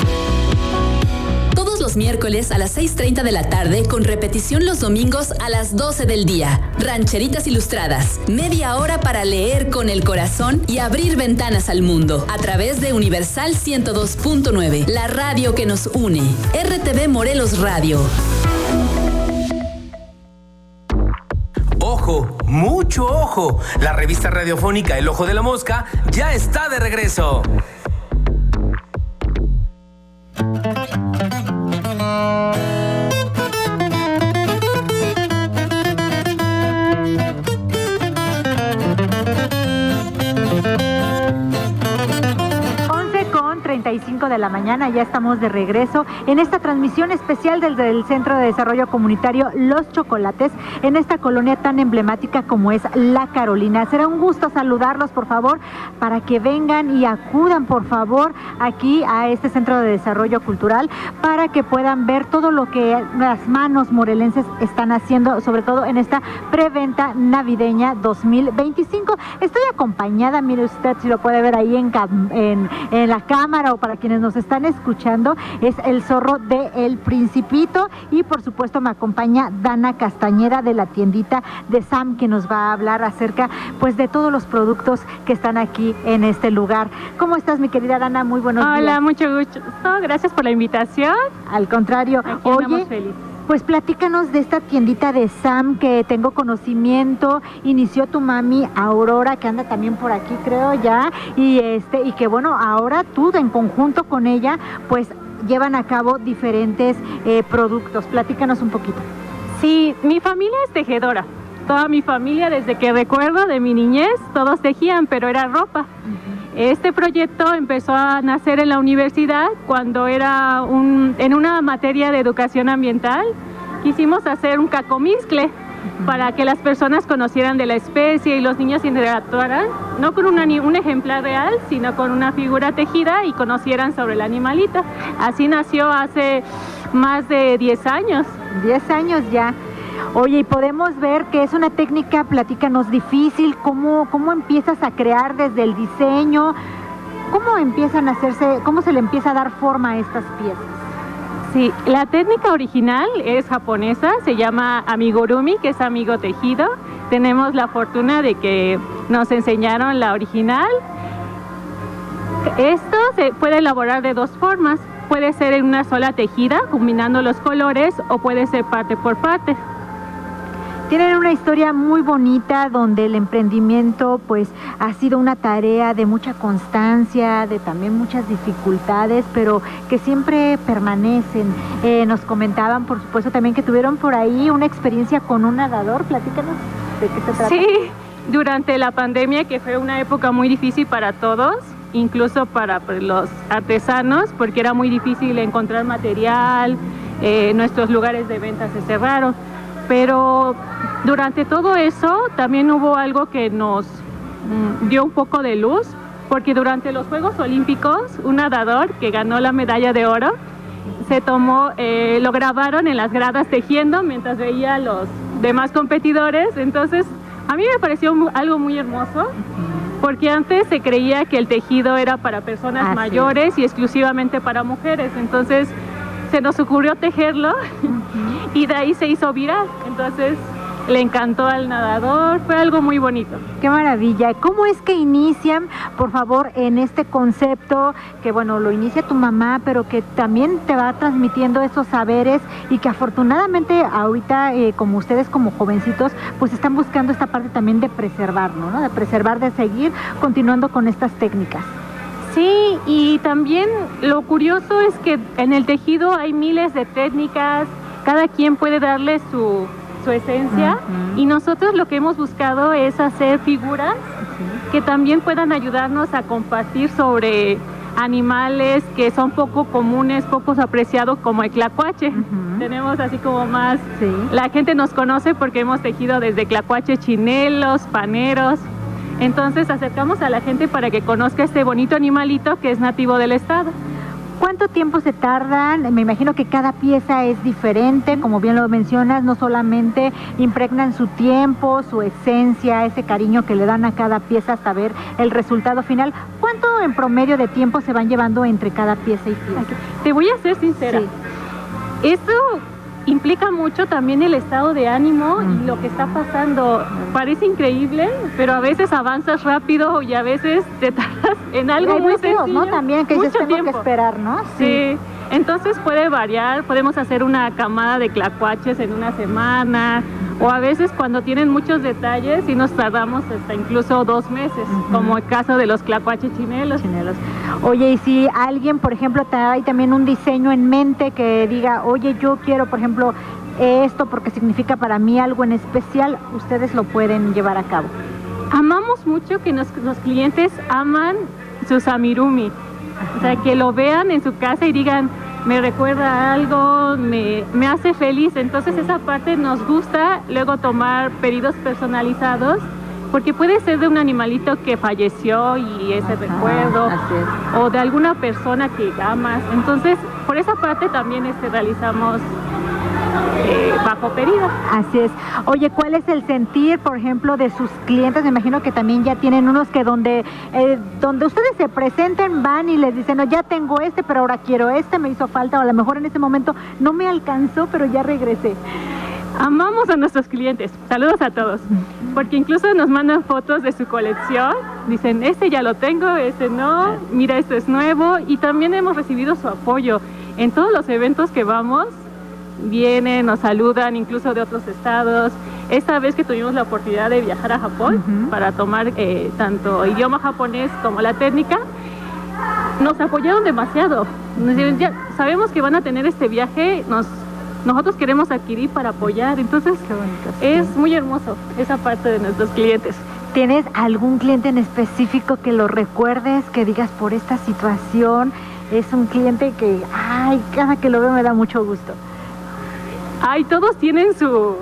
Todos los miércoles a las seis treinta de la tarde, con repetición los domingos a las doce del día. Rancheritas Ilustradas, media hora para leer con el corazón y abrir ventanas al mundo. A través de Universal ciento dos punto nueve, la radio que nos une. R T V Morelos Radio. ¡Ojo! ¡Mucho ojo! La revista radiofónica El Ojo de la Mosca ya está de regreso. treinta y cinco de la mañana, ya estamos de regreso en esta transmisión especial desde el Centro de Desarrollo Comunitario Los Chocolates, en esta colonia tan emblemática como es La Carolina. Será un gusto saludarlos, por favor, para que vengan y acudan, por favor, aquí a este Centro de Desarrollo Cultural, para que puedan ver todo lo que las manos morelenses están haciendo, sobre todo en esta preventa navideña dos mil veinticinco. Estoy acompañada, mire usted, si lo puede ver ahí en, en, en la cámara, o para quienes nos están escuchando, es el zorro de El Principito, y por supuesto me acompaña Dana Castañeda de la tiendita de Sam, que nos va a hablar acerca pues de todos los productos que están aquí en este lugar. ¿Cómo estás, mi querida Dana? Muy buenos Hola, días. Hola, mucho gusto. Gracias por la invitación. Al contrario. Aquí Oye, feliz. Pues platícanos de esta tiendita de Sam, que tengo conocimiento, inició tu mami Aurora, que anda también por aquí, creo ya, y este, y que bueno, ahora tú en conjunto con ella, pues llevan a cabo diferentes eh, productos. Platícanos un poquito. Sí, mi familia es tejedora. Toda mi familia, desde que recuerdo de mi niñez, todos tejían, pero era ropa. Uh-huh. Este proyecto empezó a nacer en la universidad cuando era un, en una materia de educación ambiental. Quisimos hacer un cacomixcle uh-huh. para que las personas conocieran de la especie y los niños interactuaran, no con una, un ejemplar real, sino con una figura tejida y conocieran sobre el animalito. Así nació hace más de diez años. diez años ya. Oye, y podemos ver que es una técnica, platícanos, difícil. ¿Cómo, cómo empiezas a crear desde el diseño? ¿Cómo empiezan a hacerse, cómo se le empieza a dar forma a estas piezas? Sí, la técnica original es japonesa, se llama amigurumi, que es amigo tejido. Tenemos la fortuna de que nos enseñaron la original. Esto se puede elaborar de dos formas. Puede ser en una sola tejida, combinando los colores, o puede ser parte por parte. Tienen una historia muy bonita donde el emprendimiento pues ha sido una tarea de mucha constancia, de también muchas dificultades, pero que siempre permanecen. Eh, nos comentaban, por supuesto, también que tuvieron por ahí una experiencia con un nadador. Platícanos de qué se trata. Sí, durante la pandemia, que fue una época muy difícil para todos, incluso para pues, los artesanos, porque era muy difícil encontrar material, eh, nuestros lugares de venta se cerraron. Pero durante todo eso también hubo algo que nos mm, dio un poco de luz, porque durante los Juegos Olímpicos, un nadador que ganó la medalla de oro, se tomó, eh, lo grabaron en las gradas tejiendo mientras veía a los demás competidores. Entonces, a mí me pareció algo muy hermoso, porque antes se creía que el tejido era para personas Así mayores es. y exclusivamente para mujeres. Entonces, se nos ocurrió tejerlo uh-huh. y de ahí se hizo viral. Entonces, le encantó al nadador, fue algo muy bonito. Qué maravilla. ¿Cómo es que inician, por favor, en este concepto que, bueno, lo inicia tu mamá, pero que también te va transmitiendo esos saberes y que afortunadamente ahorita, eh, como ustedes como jovencitos, pues están buscando esta parte también de preservar, ¿no? De preservar, de seguir continuando con estas técnicas. Sí, y también lo curioso es que en el tejido hay miles de técnicas, cada quien puede darle su... su esencia, uh-huh. y nosotros lo que hemos buscado es hacer figuras uh-huh. que también puedan ayudarnos a compartir sobre animales que son poco comunes, poco apreciados, como el tlacuache. Uh-huh. Tenemos así como más, sí. La gente nos conoce porque hemos tejido desde tlacuache, chinelos, paneros. Entonces acercamos a la gente para que conozca este bonito animalito que es nativo del estado. ¿Cuánto tiempo se tardan? Me imagino que cada pieza es diferente, como bien lo mencionas, no solamente impregnan su tiempo, su esencia, ese cariño que le dan a cada pieza hasta ver el resultado final. ¿Cuánto en promedio de tiempo se van llevando entre cada pieza y pieza? Te voy a ser sincera. Sí. Esto implica mucho también el estado de ánimo mm. y lo que está pasando. Parece increíble, pero a veces avanzas rápido y a veces te tardas en algo muy sencillo, ¿no? También que mucho tengo tiempo. que esperar, ¿no? Sí. sí. Entonces puede variar, podemos hacer una camada de tlacuaches en una semana, o a veces cuando tienen muchos detalles y nos tardamos hasta incluso dos meses, uh-huh. como el caso de los tlacuaches chinelos. chinelos. Oye, y si alguien, por ejemplo, trae también un diseño en mente que diga, oye, yo quiero, por ejemplo, esto porque significa para mí algo en especial, ustedes lo pueden llevar a cabo. Amamos mucho que nos, los clientes aman sus amigurumi. Ajá. O sea, que lo vean en su casa y digan, me recuerda algo, me, me hace feliz. Entonces esa parte nos gusta, luego tomar pedidos personalizados, porque puede ser de un animalito que falleció y ese Ajá, recuerdo, o de alguna persona que amas. Entonces, por esa parte también este, realizamos eh, bajo pedido. Así es. Oye, ¿cuál es el sentir, por ejemplo, de sus clientes? Me imagino que también ya tienen unos que donde, eh, donde ustedes se presenten, van y les dicen, no, ya tengo este, pero ahora quiero este, me hizo falta, o a lo mejor en ese momento no me alcanzó, pero ya regresé. Amamos a nuestros clientes, saludos a todos, porque incluso nos mandan fotos de su colección, dicen, este ya lo tengo, este no, mira, esto es nuevo, y también hemos recibido su apoyo. En todos los eventos que vamos, vienen, nos saludan, incluso de otros estados. Esta vez que tuvimos la oportunidad de viajar a Japón uh-huh. para tomar eh, tanto idioma japonés como la técnica, nos apoyaron demasiado. Nos dijeron, ya sabemos que van a tener este viaje, nos nosotros queremos adquirir para apoyar, entonces qué bonito, sí. Es muy hermoso esa parte de nuestros clientes. ¿Tienes algún cliente en específico que lo recuerdes, que digas por esta situación, es un cliente que, ay, cada que lo veo me da mucho gusto? Ay, todos tienen su...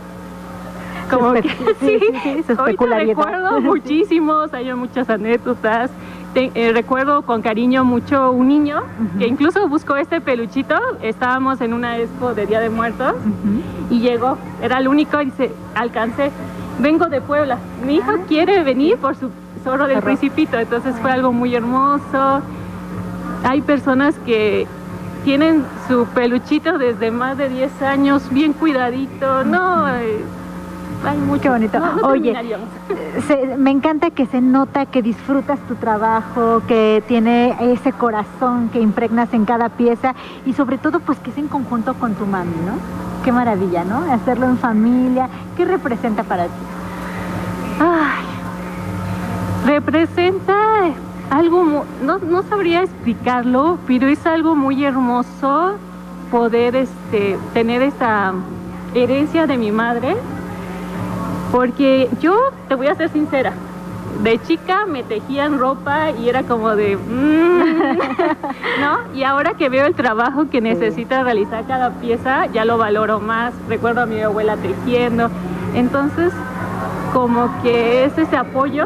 como que, sí, sí, sí, su especularidad. Recuerdo muchísimos, hay muchas anécdotas. Te, eh, recuerdo con cariño mucho un niño uh-huh. que incluso buscó este peluchito. Estábamos en una expo de Día de Muertos uh-huh. y llegó, era el único, y dice, alcancé, vengo de Puebla, mi hijo uh-huh. quiere venir por su zorro del Principito. Entonces fue algo muy hermoso. Hay personas que tienen su peluchito desde más de diez años bien cuidadito, no... Eh, Ay, mucho bonito. No, no Oye, se, me encanta que se nota que disfrutas tu trabajo, que tiene ese corazón que impregnas en cada pieza y sobre todo pues que es en conjunto con tu mami, ¿no? Qué maravilla, ¿no? Hacerlo en familia. ¿Qué representa para ti? Ay, representa algo, no, no sabría explicarlo, pero es algo muy hermoso poder este, tener esta herencia de mi madre. Porque yo, te voy a ser sincera, de chica me tejían ropa y era como de... Mmm, ¿no? Y ahora que veo el trabajo que necesita realizar cada pieza, ya lo valoro más. Recuerdo a mi abuela tejiendo. Entonces, como que es ese apoyo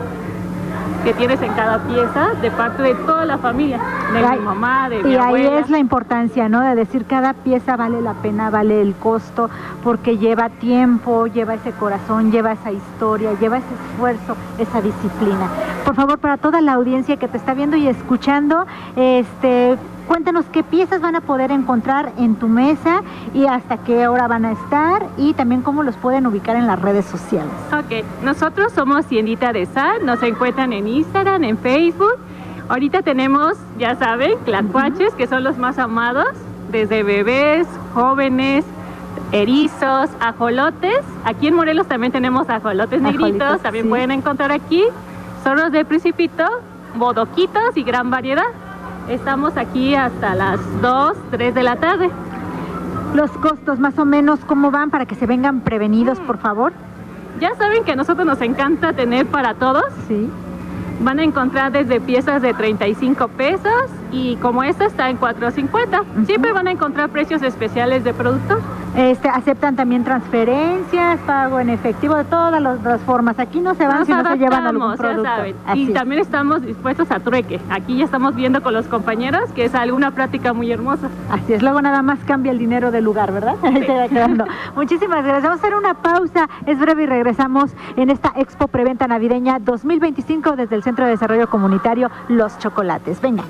que tienes en cada pieza de parte de toda la familia, de Ay, mi mamá, de mi y abuela. Y ahí es la importancia, ¿no? De decir cada pieza vale la pena, vale el costo, porque lleva tiempo, lleva ese corazón, lleva esa historia, lleva ese esfuerzo, esa disciplina. Por favor, para toda la audiencia que te está viendo y escuchando, este, Cuéntanos qué piezas van a poder encontrar en tu mesa y hasta qué hora van a estar y también cómo los pueden ubicar en las redes sociales. Ok, nosotros somos Tiendita de Sal, nos encuentran en Instagram, en Facebook. Ahorita tenemos, ya saben, tlacuaches, que son los más amados, desde bebés, jóvenes, erizos, ajolotes. Aquí en Morelos también tenemos ajolotes negritos, ajolitos, también sí. Pueden encontrar aquí. Zorros de Principito, bodoquitos y gran variedad. Estamos aquí hasta las dos, tres de la tarde. Los costos, más o menos, ¿cómo van para que se vengan prevenidos, por favor? Ya saben que a nosotros nos encanta tener para todos. Sí. Van a encontrar desde piezas de treinta y cinco pesos y como esta está en cuatro cincuenta. Uh-huh. Siempre van a encontrar precios especiales de productos. Este, aceptan también transferencias, pago en efectivo, de todas las, las formas. Aquí no se van Nos si no se llevan algún producto. Ya saben. Y es. También estamos dispuestos a trueque. Aquí ya estamos viendo con los compañeros que es alguna práctica muy hermosa. Así es, luego nada más cambia el dinero del lugar, ¿verdad? Sí. Muchísimas gracias. Vamos a hacer una pausa, es breve y regresamos en esta Expo Preventa Navideña dos mil veinticinco desde el Centro de Desarrollo Comunitario Los Chocolates. Venga.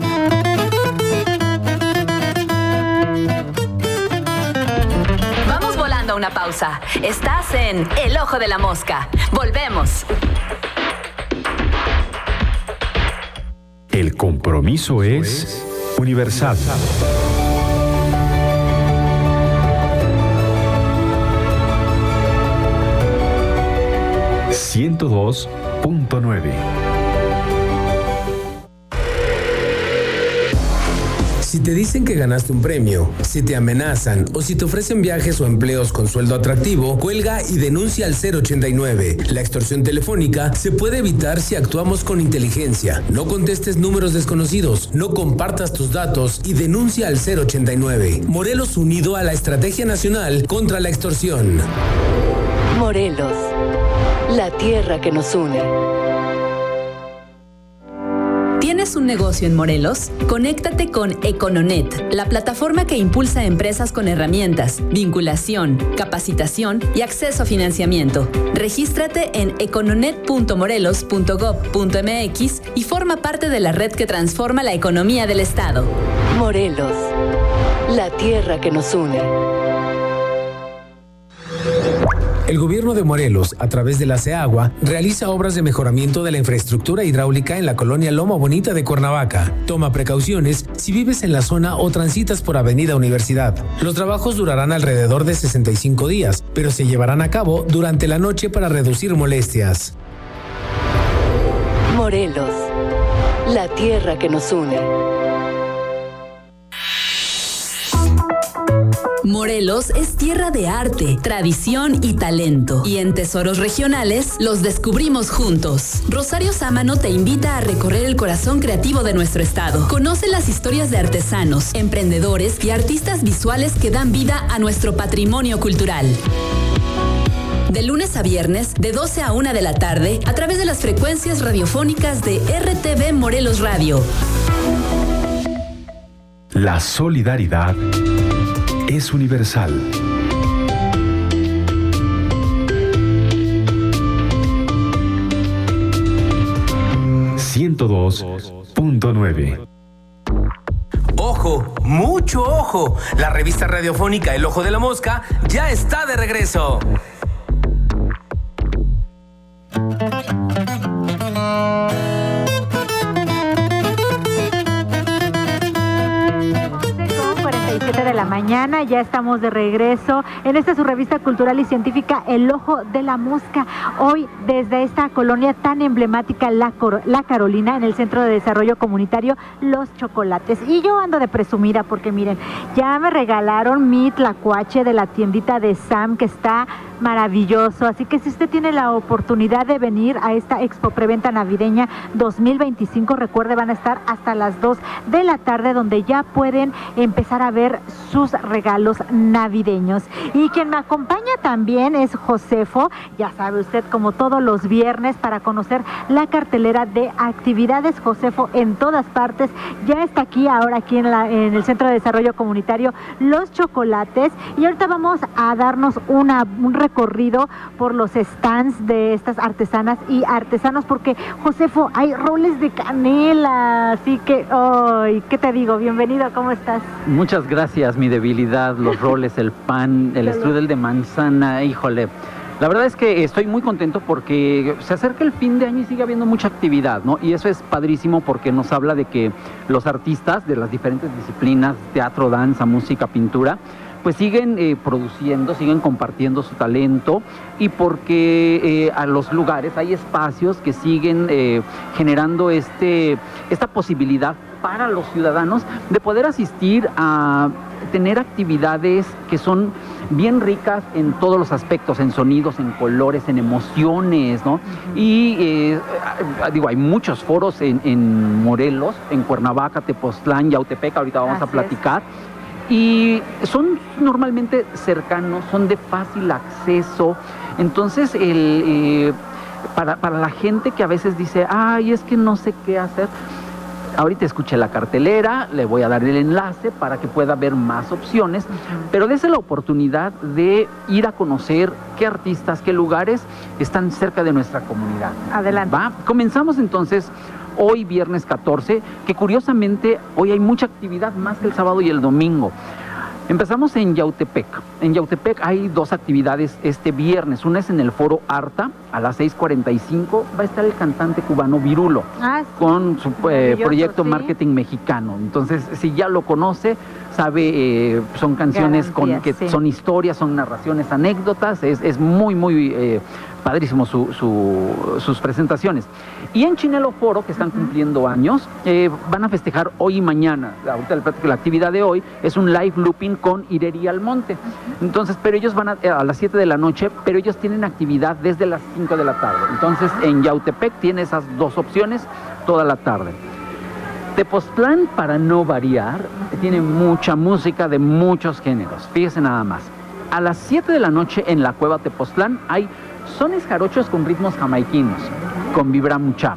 Vamos volando a una pausa. Estás en El Ojo de la Mosca. Volvemos. El compromiso es universal. ciento dos punto nueve. Si te dicen que ganaste un premio, si te amenazan o si te ofrecen viajes o empleos con sueldo atractivo, cuelga y denuncia al cero ochenta y nueve. La extorsión telefónica se puede evitar si actuamos con inteligencia. No contestes números desconocidos, no compartas tus datos y denuncia al cero ochenta y nueve. Morelos unido a la Estrategia Nacional contra la Extorsión. Morelos, la tierra que nos une. ¿Tienes un negocio en Morelos? Conéctate con Econonet, la plataforma que impulsa empresas con herramientas, vinculación, capacitación y acceso a financiamiento. Regístrate en econonet punto morelos punto gob punto mx y forma parte de la red que transforma la economía del Estado. Morelos, la tierra que nos une. El gobierno de Morelos, a través de la CEAGUA, realiza obras de mejoramiento de la infraestructura hidráulica en la colonia Loma Bonita de Cuernavaca. Toma precauciones si vives en la zona o transitas por Avenida Universidad. Los trabajos durarán alrededor de sesenta y cinco días, pero se llevarán a cabo durante la noche para reducir molestias. Morelos, la tierra que nos une. Morelos es tierra de arte, tradición y talento. Y en Tesoros Regionales los descubrimos juntos. Rosario Sámano te invita a recorrer el corazón creativo de nuestro estado. Conoce las historias de artesanos, emprendedores y artistas visuales que dan vida a nuestro patrimonio cultural. De lunes a viernes, de doce a una de la tarde, a través de las frecuencias radiofónicas de R T V Morelos Radio. La solidaridad es universal. ciento dos punto nueve. ¡Ojo! ¡Mucho ojo! La revista radiofónica El Ojo de la Mosca ya está de regreso. De la mañana, ya estamos de regreso en esta su revista cultural y científica El Ojo de la Mosca. Hoy desde esta colonia tan emblemática La, Cor la Carolina, en el Centro de Desarrollo Comunitario Los Chocolates. Y yo ando de presumida porque miren, ya me regalaron mi tlacuache de la tiendita de Sam, que está maravilloso. Así que si usted tiene la oportunidad de venir a esta Expo Preventa Navideña dos mil veinticinco, recuerde, van a estar hasta las dos de la tarde, donde ya pueden empezar a ver sus regalos navideños. Y quien me acompaña también es Josefo, ya sabe usted, como todos los viernes, para conocer la cartelera de actividades. Josefo en todas partes, ya está aquí ahora aquí en, la, en el Centro de Desarrollo Comunitario Los Chocolates, y ahorita vamos a darnos una, un recorrido recorrido por los stands de estas artesanas y artesanos, porque Josefo, hay roles de canela, así que, ¡ay! ¿Qué te digo? Bienvenido, ¿cómo estás? Muchas gracias, mi debilidad, los roles, el pan, el strudel de manzana, híjole. La verdad es que estoy muy contento porque se acerca el fin de año y sigue habiendo mucha actividad, ¿no? Y eso es padrísimo porque nos habla de que los artistas de las diferentes disciplinas, teatro, danza, música, pintura, pues siguen eh, produciendo, siguen compartiendo su talento, y porque eh, a los lugares hay espacios que siguen eh, generando este, esta posibilidad para los ciudadanos de poder asistir a tener actividades que son bien ricas en todos los aspectos, en sonidos, en colores, en emociones, ¿no? Y eh, digo, hay muchos foros en, en Morelos, en Cuernavaca, Tepoztlán, Yautepec, ahorita vamos Así a platicar. Es. Y son normalmente cercanos, son de fácil acceso. Entonces, el, eh, para, para la gente que a veces dice, ay, es que no sé qué hacer, ahorita escuché la cartelera, le voy a dar el enlace para que pueda ver más opciones, uh-huh. pero dése la oportunidad de ir a conocer qué artistas, qué lugares están cerca de nuestra comunidad. Adelante. ¿Va? Comenzamos entonces hoy, viernes catorce, que curiosamente hoy hay mucha actividad, más que el sábado y el domingo. Empezamos en Yautepec. En Yautepec hay dos actividades este viernes. Una es en el Foro Arta, a las seis cuarenta y cinco. Va a estar el cantante cubano Virulo, ah, sí. con su eh, proyecto ¿sí? Marketing Mexicano. Entonces, si ya lo conoce, sabe, eh, son canciones con, que sí. son historias, son narraciones, anécdotas. Es, es muy, muy eh, padrísimo su, su, sus presentaciones. Y en Chinelo Foro, que están uh-huh. cumpliendo años, eh, van a festejar hoy y mañana. Ahorita la actividad de hoy es un live looping con Ireri Almonte. Uh-huh. Entonces, pero ellos van a, a las siete de la noche, pero ellos tienen actividad desde las cinco de la tarde. Entonces, en Yautepec tiene esas dos opciones toda la tarde. Tepoztlán, para no variar, tiene mucha música de muchos géneros. Fíjense nada más. A las siete de la noche en la Cueva Tepoztlán hay sones jarochos con ritmos jamaiquinos, con vibra mucha.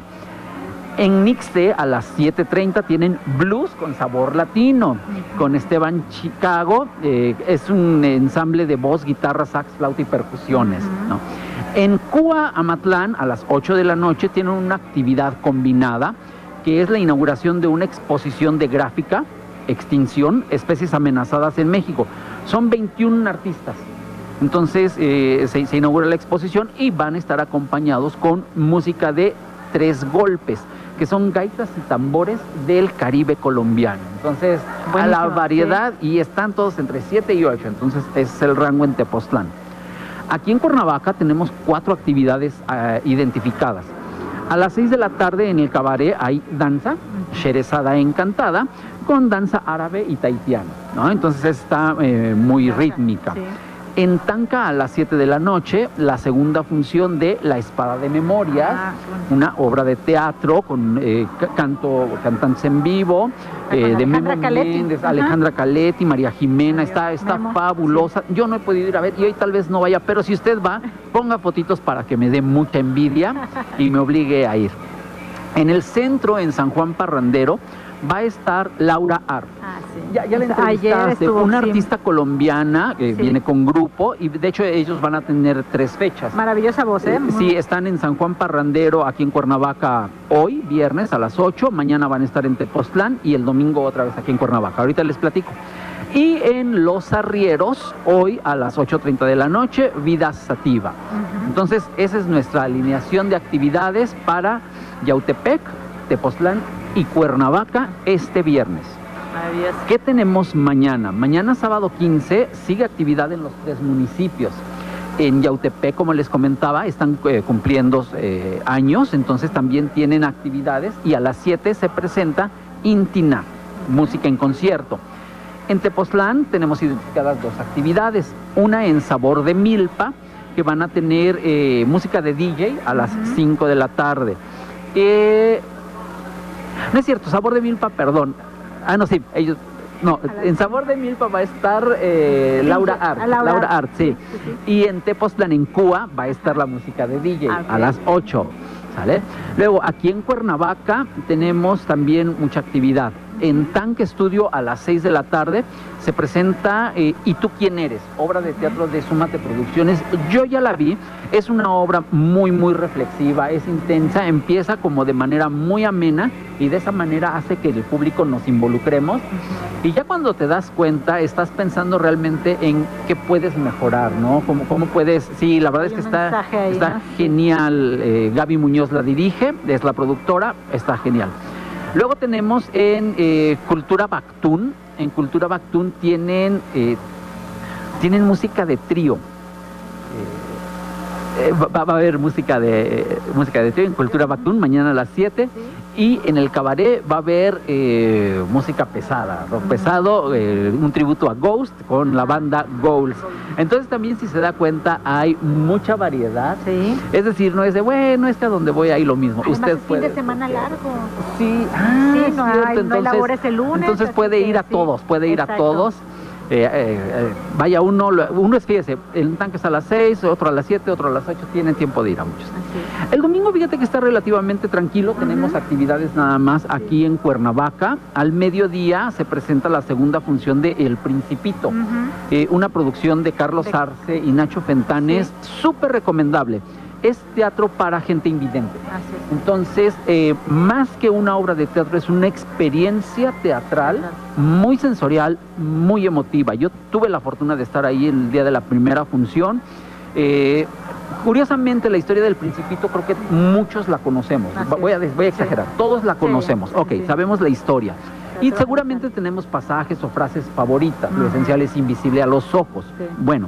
En Nixte a las siete treinta tienen blues con sabor latino, con Esteban Chicago, eh, es un ensamble de voz, guitarra, sax, flauta y percusiones, ¿no? En Cuba Amatlán a las ocho de la noche tienen una actividad combinada, que es la inauguración de una exposición de gráfica, extinción, especies amenazadas en México. Son veintiún artistas. Entonces eh, se, se inaugura la exposición y van a estar acompañados con música de tres golpes, que son gaitas y tambores del Caribe colombiano. Entonces, buenísimo, a la variedad, sí. y están todos entre siete y ocho, entonces es el rango en Tepoztlán. Aquí en Cuernavaca tenemos cuatro actividades uh, identificadas. A las seis de la tarde en el cabaret hay danza, Sherezada Encantada, con danza árabe y tahitiana, ¿no? Entonces está eh, muy rítmica. Sí. En Tanca a las siete de la noche, la segunda función de La Espada de Memorias, ah, bueno. una obra de teatro con eh, canto, cantantes en vivo, eh, de Memo Méndez, Alejandra Caletti, María Jimena, está, está fabulosa. Sí. Yo no he podido ir a ver y hoy tal vez no vaya, pero si usted va, ponga fotitos para que me dé mucha envidia y me obligue a ir. En el centro, en San Juan Parrandero, va a estar Laura Art. Ah, sí. Ya, ya la entrevistaste, una sí. artista colombiana que sí. viene con grupo, y de hecho ellos van a tener tres fechas. Maravillosa voz, ¿eh? Sí, están en San Juan Parrandero, aquí en Cuernavaca, hoy, viernes, a las ocho. Mañana van a estar en Tepoztlán y el domingo otra vez aquí en Cuernavaca. Ahorita les platico. Y en Los Arrieros, hoy a las ocho treinta de la noche, Vida Sativa. Uh-huh. Entonces, esa es nuestra alineación de actividades para Yautepec, Tepoztlán y Cuernavaca este viernes. ¿Qué tenemos mañana? Mañana, sábado quince, sigue actividad en los tres municipios. En Yautepec, como les comentaba, están eh, cumpliendo eh, años, entonces también tienen actividades, y a las siete se presenta Intina, música en concierto. En Tepoztlán tenemos identificadas dos actividades, una en Sabor de Milpa, que van a tener eh, música de D J a las cinco de la tarde. Eh, no es cierto, Sabor de Milpa, perdón. Ah, no, sí, ellos... No, en Sabor de Milpa va a estar eh, Laura Art, Laura, Laura Art, sí. Sí, sí, sí. Y en Tepoztlán, en Cuba, va a estar la música de D J, okay, a las ocho, ¿sale? Luego, aquí en Cuernavaca tenemos también mucha actividad. En Tanque Estudio a las seis de la tarde se presenta eh, ¿Y tú quién eres? Obra de teatro de Súmate Producciones. Yo ya la vi, es una obra muy muy reflexiva, es intensa, empieza como de manera muy amena y de esa manera hace que el público nos involucremos y ya cuando te das cuenta estás pensando realmente en qué puedes mejorar, ¿no? Cómo, cómo puedes, sí, la verdad es que está, ahí, está ¿no? genial. eh, Gaby Muñoz la dirige, es la productora, está genial. Luego tenemos en eh, Cultura Bactún, en Cultura Bactún tienen, eh, tienen música de trío. Eh, va, va a haber música de eh, música de trío en Cultura Bactún mañana a las siete. ¿Sí? Y en el cabaret va a haber eh, música pesada, rock pesado, eh, un tributo a Ghost con la banda Goals. Entonces también, si se da cuenta, hay mucha variedad. Sí. Es decir, no es de, bueno, es que a donde voy hay lo mismo. Además, Usted es puede... fin de semana largo. Sí, ah, sí, no, cierto. hay, no hay labores el lunes. Entonces puede ir a sí. todos, puede ir Exacto. a todos. Eh, eh, eh, vaya uno, uno es, fíjese, el Tanque es a las seis, otro a las siete, otro a las ocho, tienen tiempo de ir a muchos. Así. El domingo, fíjate que está relativamente tranquilo, uh-huh. Tenemos actividades nada más sí. Aquí en Cuernavaca. Al mediodía se presenta la segunda función de El Principito, uh-huh. eh, una producción de Carlos de... Arce y Nacho Fentanes, súper sí. recomendable. Es teatro para gente invidente. Así es. Entonces, eh, más que una obra de teatro, es una experiencia teatral muy sensorial, muy emotiva. Yo tuve la fortuna de estar ahí el día de la primera función. Eh, curiosamente, la historia del Principito creo que muchos la conocemos. Voy a, voy a exagerar, sí. Todos la conocemos. Sí. Ok, sí. Sabemos la historia. Y seguramente tenemos pasajes o frases favoritas. Uh-huh. Lo esencial es invisible a los ojos. Sí. Bueno.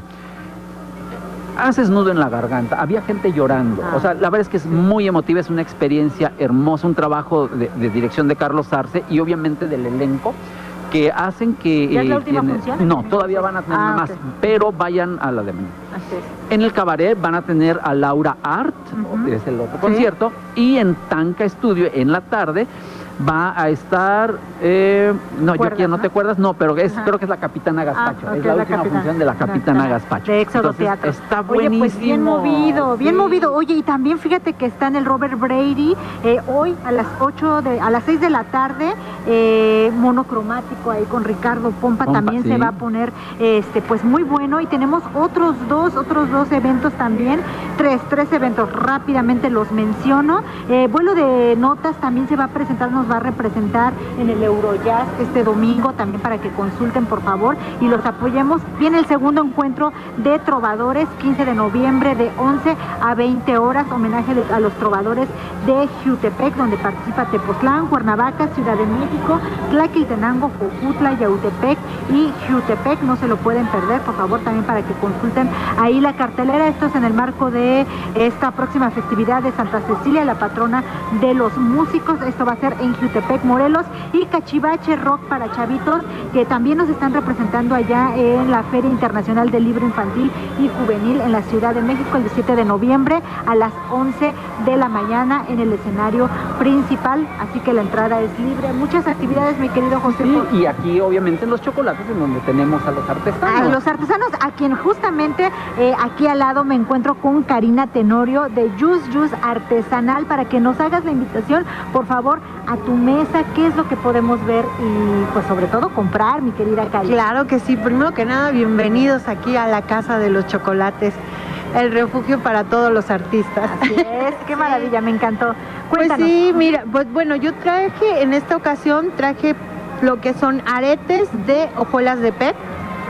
Haces nudo en la garganta, había gente llorando, ah. O sea, la verdad es que es muy emotiva, es una experiencia hermosa, un trabajo de, de dirección de Carlos Arce y obviamente del elenco que hacen que... ¿Ya es la última tiene, función? No, todavía van a tener ah, más, okay. Pero vayan a la de mañana. Así es. En el cabaret van a tener a Laura Art, uh-huh. Es el otro ¿sí? concierto, y en Tanca Estudio en la tarde va a estar, eh, no, yo aquí no te acuerdas, no, pero es, creo que es la Capitana Gaspacho, ah, okay, es la, la última capitana. Función de la Capitana Ajá. Gaspacho. De Éxodo Teatro. Está buenísimo. Oye, pues bien movido, bien sí. movido. Oye, y también fíjate que está en el Robert Brady, eh, hoy a las ocho, de, a las seis de la tarde, eh, monocromático ahí con Ricardo Pompa, Pompa también sí. se va a poner, este, pues muy bueno, y tenemos otros dos, otros dos eventos también, tres, tres eventos, rápidamente los menciono. Eh, vuelo de notas también se va a presentar, nos va a representar en el Eurojazz este domingo, también para que consulten por favor y los apoyemos. Viene el segundo encuentro de trovadores, quince de noviembre de once a veinte horas, homenaje a los trovadores de Jiutepec, donde participa Tepoztlán, Cuernavaca, Ciudad de México, Tlaquiltenango, Jojutla, Yautepec y Jiutepec. No se lo pueden perder, por favor, también para que consulten ahí la cartelera. Esto es en el marco de esta próxima festividad de Santa Cecilia, la patrona de los músicos. Esto va a ser en Jiutepec, Morelos, y Cachivache Rock para chavitos, que también nos están representando allá en la Feria Internacional del Libro Infantil y Juvenil en la Ciudad de México el diecisiete de noviembre a las once de la mañana en el escenario principal, así que la entrada es libre. Muchas actividades, mi querido José. Sí, y aquí obviamente en Los Chocolates, en donde tenemos a los artesanos. A los artesanos, a quien justamente eh, aquí al lado me encuentro con Karina Tenorio de Juice Juice Artesanal, para que nos hagas la invitación, por favor, a tu mesa, qué es lo que podemos ver y pues sobre todo comprar, mi querida Karina. Claro que sí, primero que nada, bienvenidos aquí a la Casa de los Chocolates, el refugio para todos los artistas. Así es, qué maravilla, me encantó. Cuéntanos. Pues sí, mira, pues bueno, yo traje, en esta ocasión traje lo que son aretes de hojuelas de P E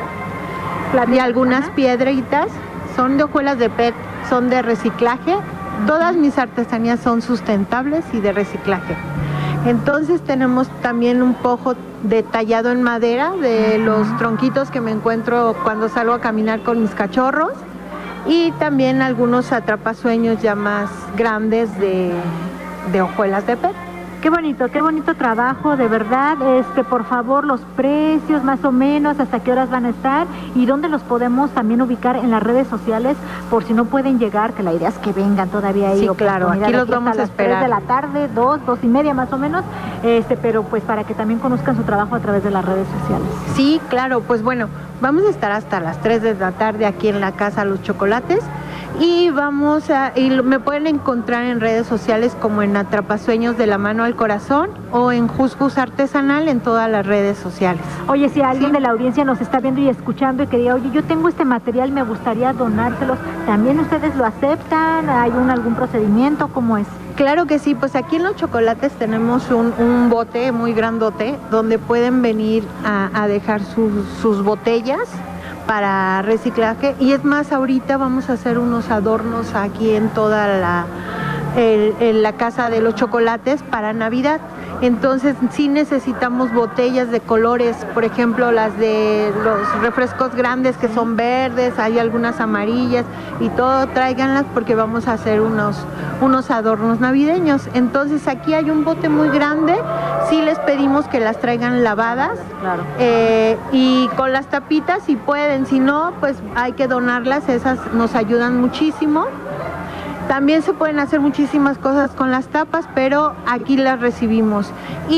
T y algunas piedritas, son de hojuelas de P E T, son de reciclaje. Todas mis artesanías son sustentables y de reciclaje. Entonces tenemos también un pojo de tallado en madera de los tronquitos que me encuentro cuando salgo a caminar con mis cachorros, y también algunos atrapasueños ya más grandes de, de hojuelas de P E T. Qué bonito, qué bonito trabajo, de verdad. Este, por favor, los precios más o menos, hasta qué horas van a estar y dónde los podemos también ubicar en las redes sociales, por si no pueden llegar, que la idea es que vengan todavía ahí. Sí, claro, aquí los vamos a esperar. tres de la tarde, dos, dos y media más o menos, este, pero pues para que también conozcan su trabajo a través de las redes sociales. Sí, claro, pues bueno, vamos a estar hasta las tres de la tarde aquí en la Casa Los Chocolates. Y vamos a, y me pueden encontrar en redes sociales como en Atrapasueños de la Mano al Corazón o en Jusgus Artesanal en todas las redes sociales. Oye, si alguien ¿Sí? de la audiencia nos está viendo y escuchando y que diga, oye, yo tengo este material, me gustaría donárselos, ¿también ustedes lo aceptan? ¿Hay un, algún procedimiento? ¿Cómo es? Claro que sí, pues aquí en Los Chocolates tenemos un, un bote muy grandote donde pueden venir a, a dejar sus, sus botellas para reciclaje, y es más, ahorita vamos a hacer unos adornos aquí en toda la, el, en la casa de Los Chocolates para Navidad. Entonces sí necesitamos botellas de colores, por ejemplo las de los refrescos grandes que son verdes, hay algunas amarillas y todo, tráiganlas porque vamos a hacer unos, unos adornos navideños. Entonces aquí hay un bote muy grande, sí les pedimos que las traigan lavadas, claro. eh, y con las tapitas si pueden, si no pues hay que donarlas, esas nos ayudan muchísimo. También se pueden hacer muchísimas cosas con las tapas, pero aquí las recibimos.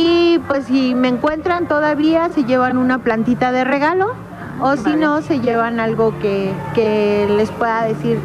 Y pues si me encuentran todavía, se llevan una plantita de regalo, o si no, se llevan algo que, que les pueda decir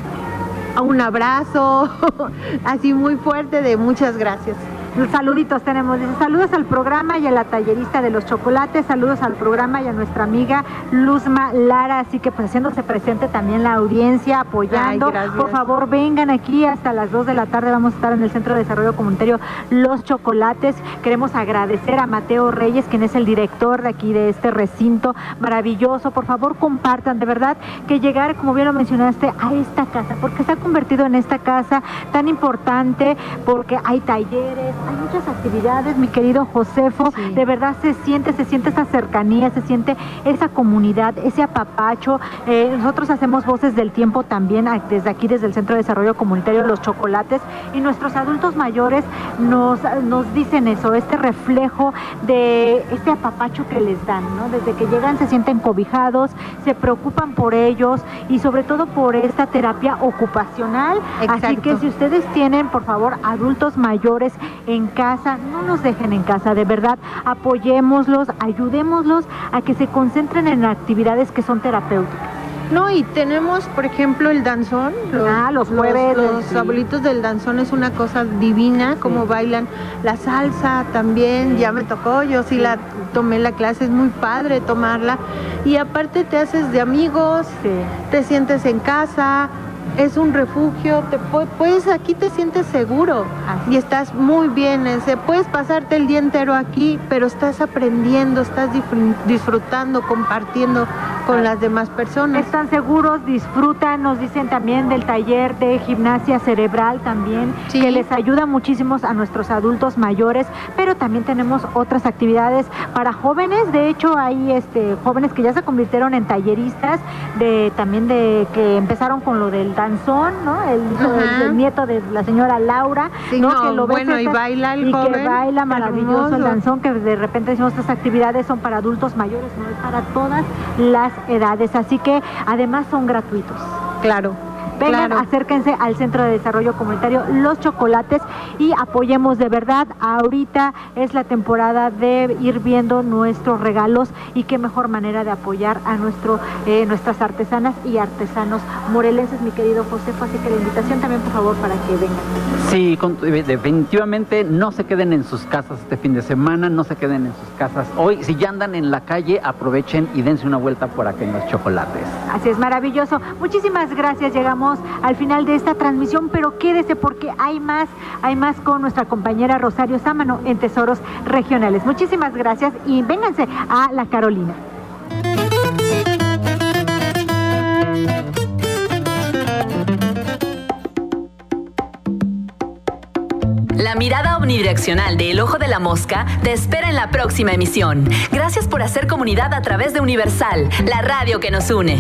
un abrazo, así muy fuerte de muchas gracias. Saluditos tenemos, dice, saludos al programa y a la tallerista de Los Chocolates, saludos al programa y a nuestra amiga Luzma Lara, así que pues haciéndose presente también la audiencia, apoyando. Ay, por favor vengan aquí hasta las dos de la tarde, vamos a estar en el Centro de Desarrollo Comunitario Los Chocolates. Queremos agradecer a Mateo Reyes, quien es el director de aquí de este recinto maravilloso. Por favor compartan, de verdad que llegar, como bien lo mencionaste, a esta casa, porque se ha convertido en esta casa tan importante, porque hay talleres, hay muchas actividades, mi querido Josefo, sí. De verdad se siente, se siente esa cercanía, se siente esa comunidad, ese apapacho. Eh, nosotros hacemos Voces del Tiempo también desde aquí, desde el Centro de Desarrollo Comunitario Los Chocolates, y nuestros adultos mayores nos, nos dicen eso, este reflejo de este apapacho que les dan, ¿no? Desde que llegan se sienten cobijados, se preocupan por ellos y sobre todo por esta terapia ocupacional. Exacto. Así que si ustedes tienen, por favor, adultos mayores en casa, no nos dejen en casa, de verdad, apoyémoslos, ayudémoslos a que se concentren en actividades que son terapéuticas. No, y tenemos, por ejemplo, el danzón. Los, ah, los jueves. Los, los sí. abuelitos del danzón es una cosa divina, como sí. bailan. La salsa también, sí. ya me tocó, yo sí la tomé la clase, es muy padre tomarla. Y aparte te haces de amigos, sí. te sientes en casa. Es un refugio, te puedes, aquí te sientes seguro. Así. Y estás muy bien, ese, puedes pasarte el día entero aquí, pero estás aprendiendo, estás disfrutando, compartiendo con las demás personas. Están seguros, disfrutan, nos dicen también del taller de gimnasia cerebral también, sí. que les ayuda muchísimo a nuestros adultos mayores, pero también tenemos otras actividades para jóvenes. De hecho hay este, jóvenes que ya se convirtieron en talleristas, de también de que empezaron con lo del danzón, ¿no? El, el, el nieto de la señora Laura, sí, ¿no? no que lo bueno, ves y baila el y joven, que baila maravilloso hermoso. El danzón, que de repente decimos estas actividades son para adultos mayores, no es para todas las edades, así que además son gratuitos. Claro. Vengan, claro. acérquense al Centro de Desarrollo Comunitario Los Chocolates y apoyemos de verdad. Ahorita es la temporada de ir viendo nuestros regalos y qué mejor manera de apoyar a nuestro, eh, nuestras artesanas y artesanos morelenses, mi querido Josefo. Así que la invitación también, por favor, para que vengan. Sí, con, definitivamente no se queden en sus casas este fin de semana, no se queden en sus casas hoy. Si ya andan en la calle, aprovechen y dense una vuelta por acá en Los Chocolates. Así es, maravilloso. Muchísimas gracias. Llegamos al final de esta transmisión, pero quédese porque hay más, hay más con nuestra compañera Rosario Sámano en Tesoros Regionales. Muchísimas gracias y vénganse a La Carolina. La mirada omnidireccional de El Ojo de la Mosca te espera en la próxima emisión. Gracias por hacer comunidad a través de Universal, la radio que nos une.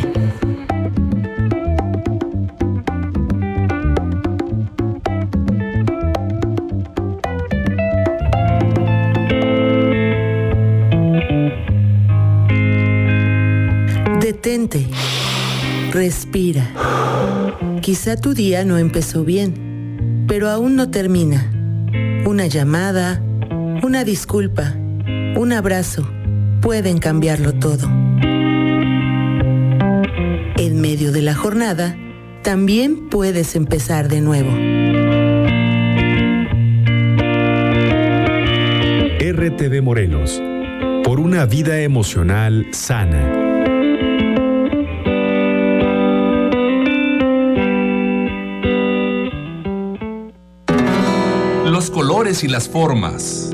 Detente, respira. Quizá tu día no empezó bien, pero aún no termina. Una llamada, una disculpa, un abrazo pueden cambiarlo todo. En medio de la jornada, también puedes empezar de nuevo. R T V Morelos, por una vida emocional sana. Los colores y las formas.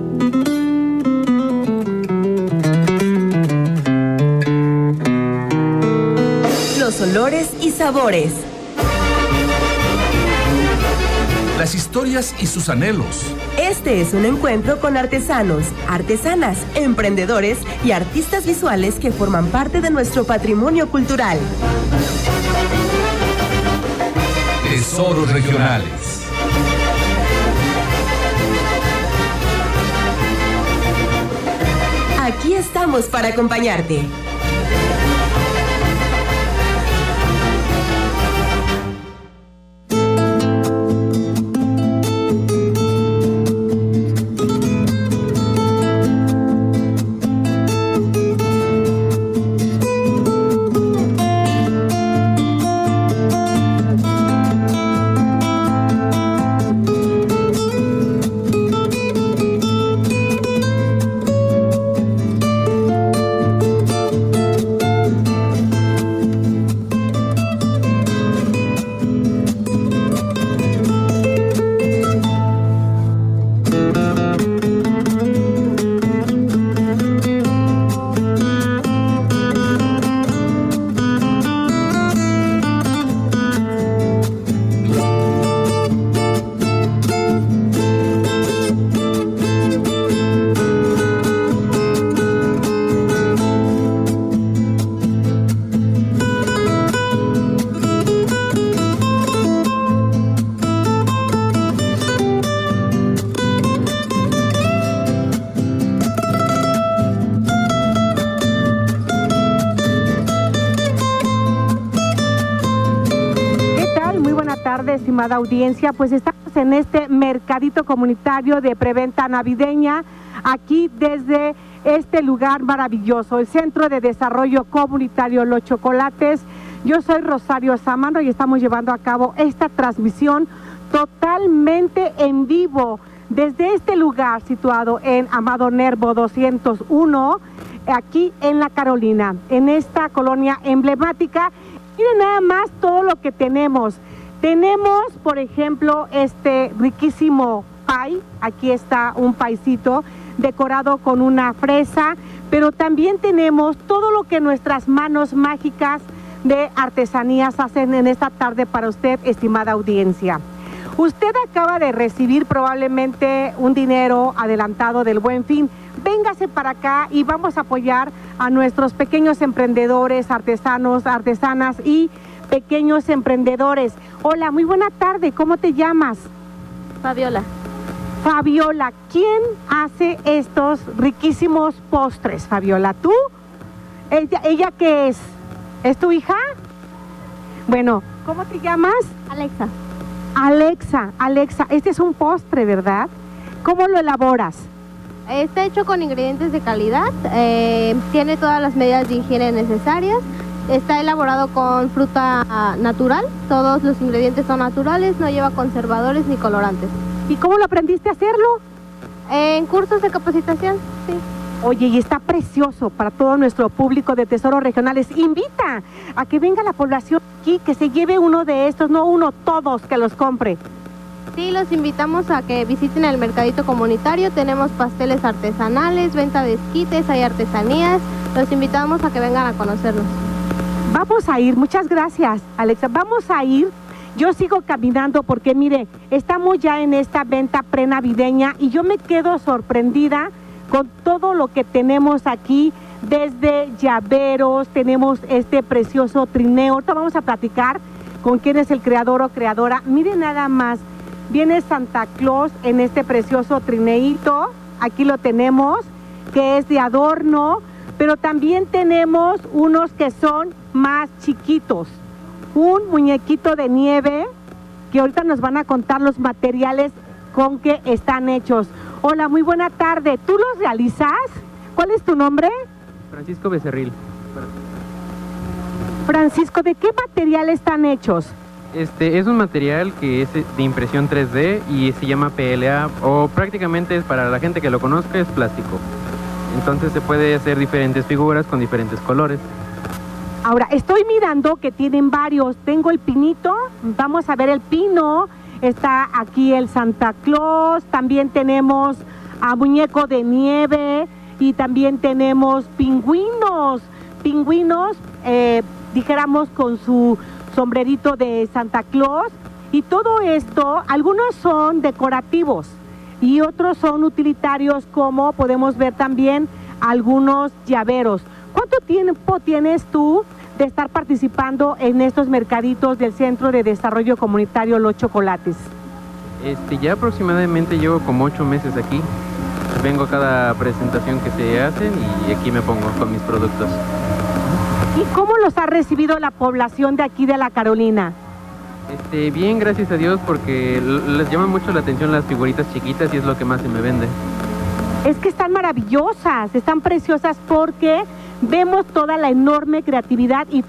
Los olores y sabores. Las historias y sus anhelos. Este es un encuentro con artesanos, artesanas, emprendedores y artistas visuales que forman parte de nuestro patrimonio cultural. Tesoros regionales. Aquí estamos para acompañarte. Estimada audiencia, pues estamos en este mercadito comunitario de preventa navideña, aquí desde este lugar maravilloso, el Centro de Desarrollo Comunitario Los Chocolates. Yo soy Rosario Samano y estamos llevando a cabo esta transmisión totalmente en vivo desde este lugar situado en Amado Nervo doscientos uno, aquí en La Carolina, en esta colonia emblemática. Miren nada más todo lo que tenemos. Tenemos, por ejemplo, este riquísimo pie. Aquí está un paisito decorado con una fresa, pero también tenemos todo lo que nuestras manos mágicas de artesanías hacen en esta tarde para usted, estimada audiencia. Usted acaba de recibir probablemente un dinero adelantado del Buen Fin. Véngase para acá y vamos a apoyar a nuestros pequeños emprendedores, artesanos, artesanas y pequeños emprendedores. Hola, muy buena tarde, ¿cómo te llamas? Fabiola. Fabiola, ¿quién hace estos riquísimos postres, Fabiola? ¿Tú? ¿Ella, ella qué es? ¿Es tu hija? Bueno, ¿cómo te llamas? Alexa. Alexa, Alexa, este es un postre, ¿verdad? ¿Cómo lo elaboras? Está hecho con ingredientes de calidad, eh, tiene todas las medidas de higiene necesarias. Está elaborado con fruta natural, todos los ingredientes son naturales, no lleva conservadores ni colorantes. ¿Y cómo lo aprendiste a hacerlo? En cursos de capacitación, sí. Oye, y está precioso para todo nuestro público de Tesoros Regionales. Invita a que venga la población aquí, que se lleve uno de estos, no uno, todos, que los compre. Sí, los invitamos a que visiten el mercadito comunitario, tenemos pasteles artesanales, venta de esquites, hay artesanías, los invitamos a que vengan a conocernos. Vamos a ir, muchas gracias, Alexa. Vamos a ir, yo sigo caminando porque mire, estamos ya en esta venta prenavideña y yo me quedo sorprendida con todo lo que tenemos aquí, desde llaveros, tenemos este precioso trineo. Ahorita vamos a platicar con quién es el creador o creadora. Miren nada más, viene Santa Claus en este precioso trineito, aquí lo tenemos, que es de adorno, pero también tenemos unos que son más chiquitos. Un muñequito de nieve, que ahorita nos van a contar los materiales con que están hechos. Hola, muy buena tarde. ¿Tú los realizas? ¿Cuál es tu nombre? Francisco Becerril. Francisco, ¿de qué material están hechos? Este es un material que es de impresión tres D y se llama P L A, o prácticamente es, para la gente que lo conozca, es plástico. Entonces se puede hacer diferentes figuras con diferentes colores. Ahora, estoy mirando que tienen varios. Tengo el pinito, vamos a ver el pino. Está aquí el Santa Claus, también tenemos a muñeco de nieve y también tenemos pingüinos. Pingüinos, eh, dijéramos con su sombrerito de Santa Claus, y todo esto, algunos son decorativos y otros son utilitarios, como podemos ver también algunos llaveros. ¿Cuánto tiempo tienes tú de estar participando en estos mercaditos del Centro de Desarrollo Comunitario Los Chocolates? Este, ya aproximadamente llevo como ocho meses aquí. Vengo a cada presentación que se hacen y aquí me pongo con mis productos. ¿Y cómo los ha recibido la población de aquí de La Carolina? Este, bien, gracias a Dios, porque les llama mucho la atención las figuritas chiquitas y es lo que más se me vende. Es que están maravillosas, están preciosas porque vemos toda la enorme creatividad y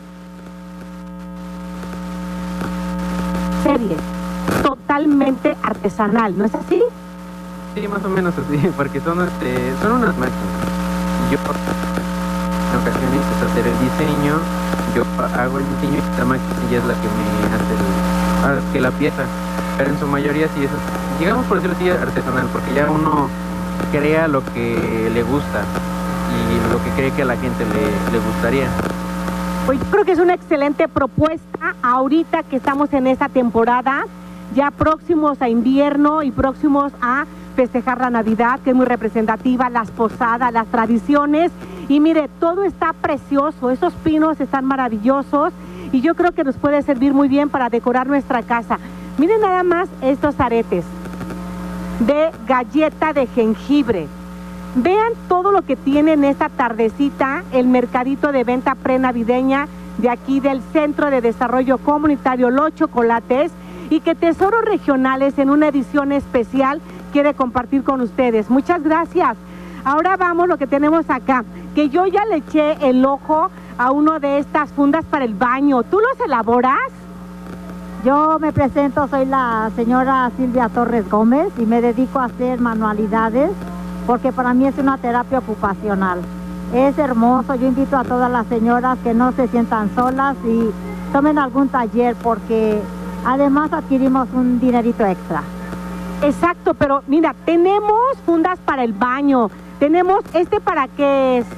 serie totalmente artesanal, ¿no es así? Sí, más o menos así, porque son, este, son unas máquinas. Yo en ocasiones es hacer el diseño, yo hago el diseño y esta máquina ya es la que me hace el, ahora que la pieza, pero en su mayoría sí es, digamos por decirlo así, artesanal, porque ya uno crea lo que le gusta y lo que cree que a la gente le, le gustaría. Pues yo creo que es una excelente propuesta ahorita que estamos en esta temporada, ya próximos a invierno y próximos a festejar la Navidad, que es muy representativa, las posadas, las tradiciones. Y mire, todo está precioso, esos pinos están maravillosos y yo creo que nos puede servir muy bien para decorar nuestra casa. Miren nada más estos aretes de galleta de jengibre. Vean todo lo que tiene en esta tardecita el mercadito de venta prenavideña de aquí del Centro de Desarrollo Comunitario Los Chocolates, y que Tesoros Regionales en una edición especial quiere compartir con ustedes. Muchas gracias. Ahora vamos lo que tenemos acá, que yo ya le eché el ojo a uno de estas fundas para el baño. ¿Tú los elaboras? Yo me presento, soy la señora Silvia Torres Gómez y me dedico a hacer manualidades porque para mí es una terapia ocupacional. Es hermoso, yo invito a todas las señoras que no se sientan solas y tomen algún taller porque además adquirimos un dinerito extra. Exacto, pero mira, tenemos fundas para el baño. Tenemos este, ¿para qué es?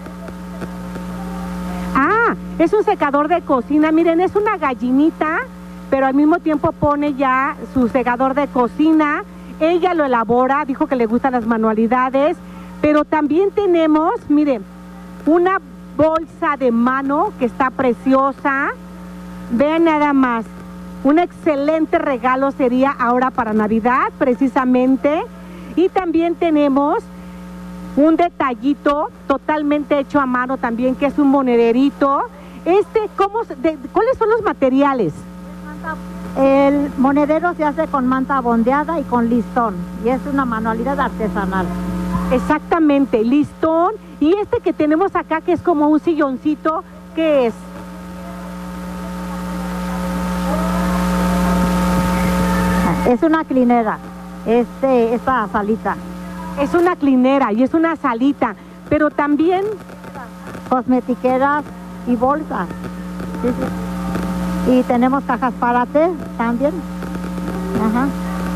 Ah, es un secador de cocina. Miren, es una gallinita, pero al mismo tiempo pone ya su secador de cocina. Ella lo elabora, dijo que le gustan las manualidades. Pero también tenemos, miren, una bolsa de mano que está preciosa. Vean nada más. Un excelente regalo sería ahora para Navidad, precisamente. Y también tenemos un detallito totalmente hecho a mano también, que es un monederito. Este, ¿cómo, de, ¿cuáles son los materiales? El monedero se hace con manta bondeada y con listón. Y es una manualidad artesanal. Exactamente, listón. Y este que tenemos acá, que es como un silloncito, ¿qué es? Es una clinera, este, esta salita. Es una clinera y es una salita, pero también cosmetiqueras y bolsas. Sí, sí. Y tenemos cajas para té también. Ajá.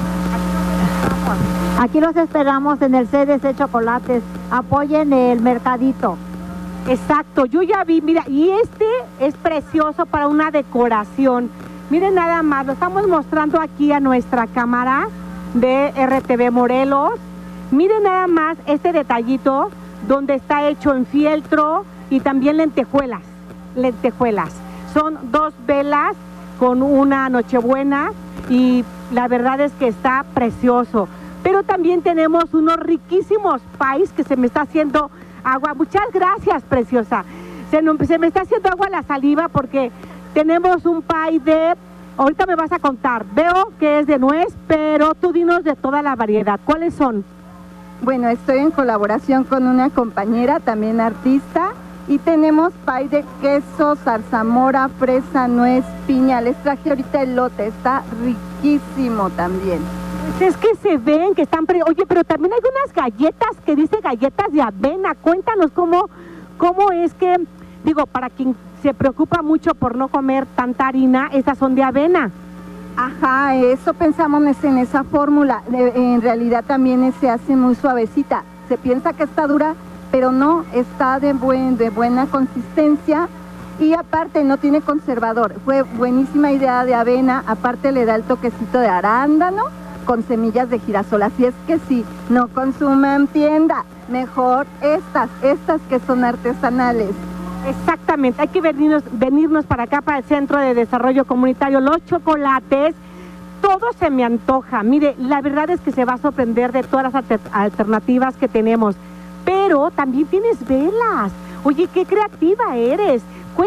Aquí los esperamos en el C D C Chocolates. Apoyen el mercadito. Exacto, yo ya vi, mira, y este es precioso para una decoración. Miren nada más, lo estamos mostrando aquí a nuestra cámara de R T V Morelos. Miren nada más este detallito donde está hecho en fieltro y también lentejuelas. Lentejuelas. Son dos velas con una nochebuena y la verdad es que está precioso. Pero también tenemos unos riquísimos pies que se me está haciendo agua. Muchas gracias, preciosa. Se, no, se me está haciendo agua la saliva porque tenemos un pie de, ahorita me vas a contar, veo que es de nuez, pero tú dinos de toda la variedad. ¿Cuáles son? Bueno, estoy en colaboración con una compañera, también artista, Y tenemos pay de queso, zarzamora, fresa, nuez, piña. Les traje ahorita elote, está riquísimo también. Pues es que se ven que están... Pre... Oye, pero también hay unas galletas que dice galletas de avena. Cuéntanos cómo, cómo es que, digo, para quien se preocupa mucho por no comer tanta harina, estas son de avena. Ajá, eso pensamos en esa fórmula. En realidad también se hace muy suavecita. Se piensa que está dura, pero no, está de, buen, de buena consistencia. Y aparte no tiene conservador. Fue buenísima idea de avena. Aparte le da el toquecito de arándano con semillas de girasol. Así es que sí, no consuman tienda. Mejor estas, estas que son artesanales. Exactamente, hay que venirnos, venirnos para acá, para el Centro de Desarrollo Comunitario. Los chocolates, todo se me antoja. Mire, la verdad es que se va a sorprender de todas las alter alternativas que tenemos. Pero también tienes velas. Oye, qué creativa eres.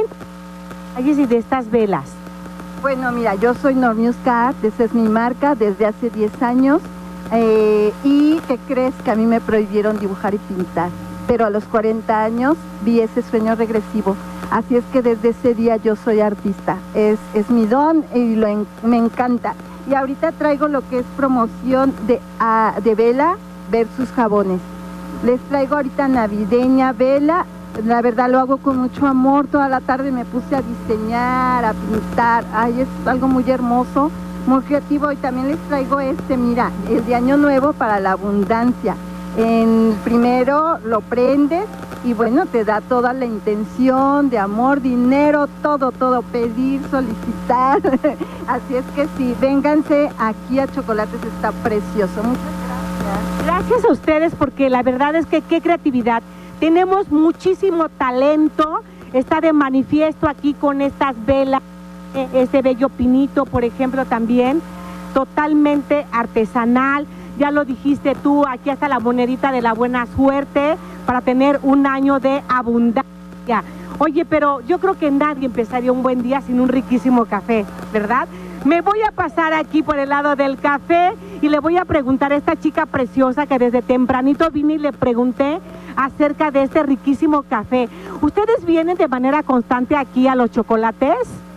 Cuéntame de estas velas. Bueno, mira, yo soy Nornews Cat, esa es mi marca desde hace diez años. Eh, ¿Y qué crees? Que a mí me prohibieron dibujar y pintar. Pero a los cuarenta años vi ese sueño regresivo. Así es que desde ese día yo soy artista. Es, es mi don y lo en, me encanta. Y ahorita traigo lo que es promoción de, uh, de vela versus jabones. Les traigo ahorita navideña, vela. La verdad lo hago con mucho amor. Toda la tarde me puse a diseñar, a pintar. Ay, es algo muy hermoso, muy creativo. Y también les traigo este, mira, el de Año Nuevo para la abundancia. En primero lo prendes y bueno, te da toda la intención de amor, dinero, todo, todo, pedir, solicitar. Así es que sí, vénganse aquí a Chocolates, está precioso. Muchas gracias. Gracias a ustedes, porque la verdad es que qué creatividad. Tenemos muchísimo talento, está de manifiesto aquí con estas velas, este bello pinito, por ejemplo, también, totalmente artesanal. Ya lo dijiste tú, aquí está la monedita de la buena suerte para tener un año de abundancia. Oye, pero yo creo que nadie empezaría un buen día sin un riquísimo café, ¿verdad? Me voy a pasar aquí por el lado del café y le voy a preguntar a esta chica preciosa que desde tempranito vine y le pregunté acerca de este riquísimo café. ¿Ustedes vienen de manera constante aquí a los chocolates?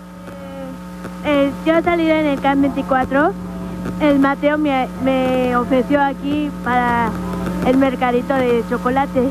Eh, eh, yo he salido en el C A M veinticuatro. El Mateo me, me ofreció aquí para el mercadito de chocolates.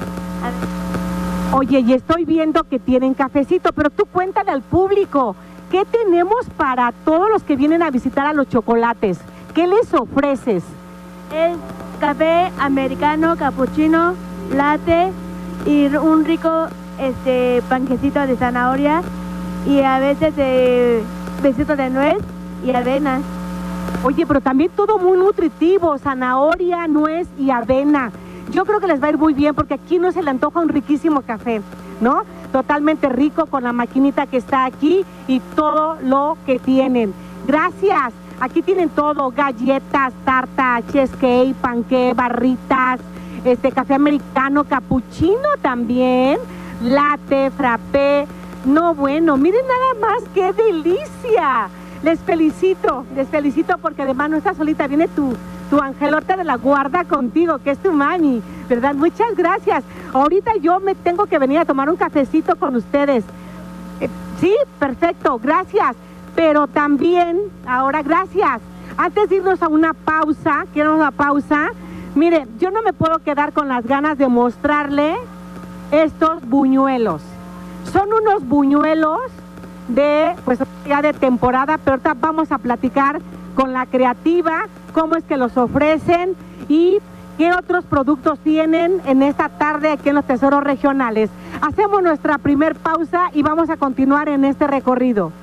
Oye, y estoy viendo que tienen cafecito, pero tú cuéntale al público, ¿qué tenemos para todos los que vienen a visitar a los chocolates? ¿Qué les ofreces? Es café americano, capuchino, latte y un rico este panquecito de zanahoria y a veces de besito de nuez y avena. Oye, pero también todo muy nutritivo, zanahoria, nuez y avena. Yo creo que les va a ir muy bien porque aquí no se le antoja un riquísimo café, ¿no? Totalmente rico con la maquinita que está aquí y todo lo que tienen. Gracias. Aquí tienen todo, galletas, tarta, cheesecake, panqué, barritas, este café americano, capuchino también, latte, frappé. No, bueno, miren nada más, qué delicia. Les felicito, les felicito porque además no estás solita, viene tu, tu angelota de la guarda contigo, que es tu mami, ¿verdad? Muchas gracias. Ahorita yo me tengo que venir a tomar un cafecito con ustedes. Eh, sí, perfecto, gracias. Pero también, ahora gracias. Antes de irnos a una pausa, quiero una pausa. Mire, yo no me puedo quedar con las ganas de mostrarle estos buñuelos. Son unos buñuelos de, pues ya de temporada, pero ahorita vamos a platicar con la creativa, cómo es que los ofrecen y qué otros productos tienen en esta tarde aquí en los Tesoros Regionales. Hacemos nuestra primer pausa y vamos a continuar en este recorrido.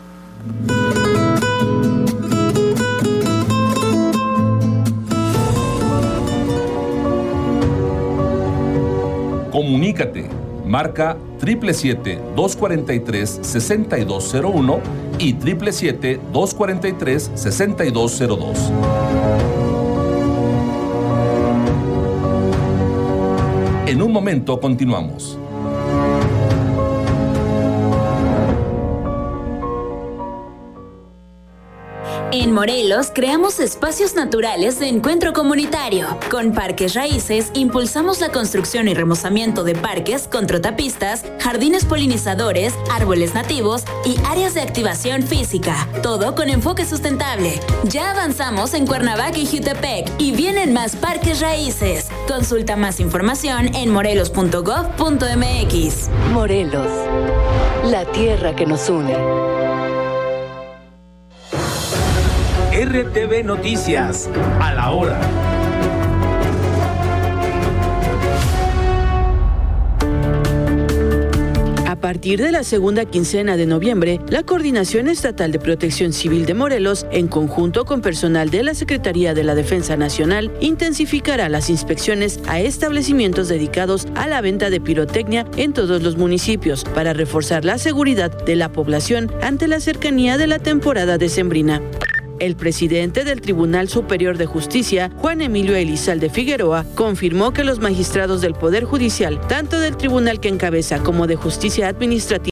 Comunícate. Marca siete siete siete, dos cuatro tres, seis dos cero uno y siete siete siete, dos cuatro tres, seis dos cero dos. En un momento continuamos. En Morelos creamos espacios naturales de encuentro comunitario. Con Parques Raíces impulsamos la construcción y remozamiento de parques con trotapistas, jardines polinizadores, árboles nativos y áreas de activación física. Todo con enfoque sustentable. Ya avanzamos en Cuernavaca y Jiutepec y vienen más Parques Raíces. Consulta más información en morelos punto gob punto mx. Morelos, la tierra que nos une. R T V Noticias, a la hora. A partir de la segunda quincena de noviembre, la Coordinación Estatal de Protección Civil de Morelos, en conjunto con personal de la Secretaría de la Defensa Nacional, intensificará las inspecciones a establecimientos dedicados a la venta de pirotecnia en todos los municipios para reforzar la seguridad de la población ante la cercanía de la temporada decembrina. El presidente del Tribunal Superior de Justicia, Juan Emilio Elizalde Figueroa, confirmó que los magistrados del Poder Judicial, tanto del tribunal que encabeza como de Justicia Administrativa,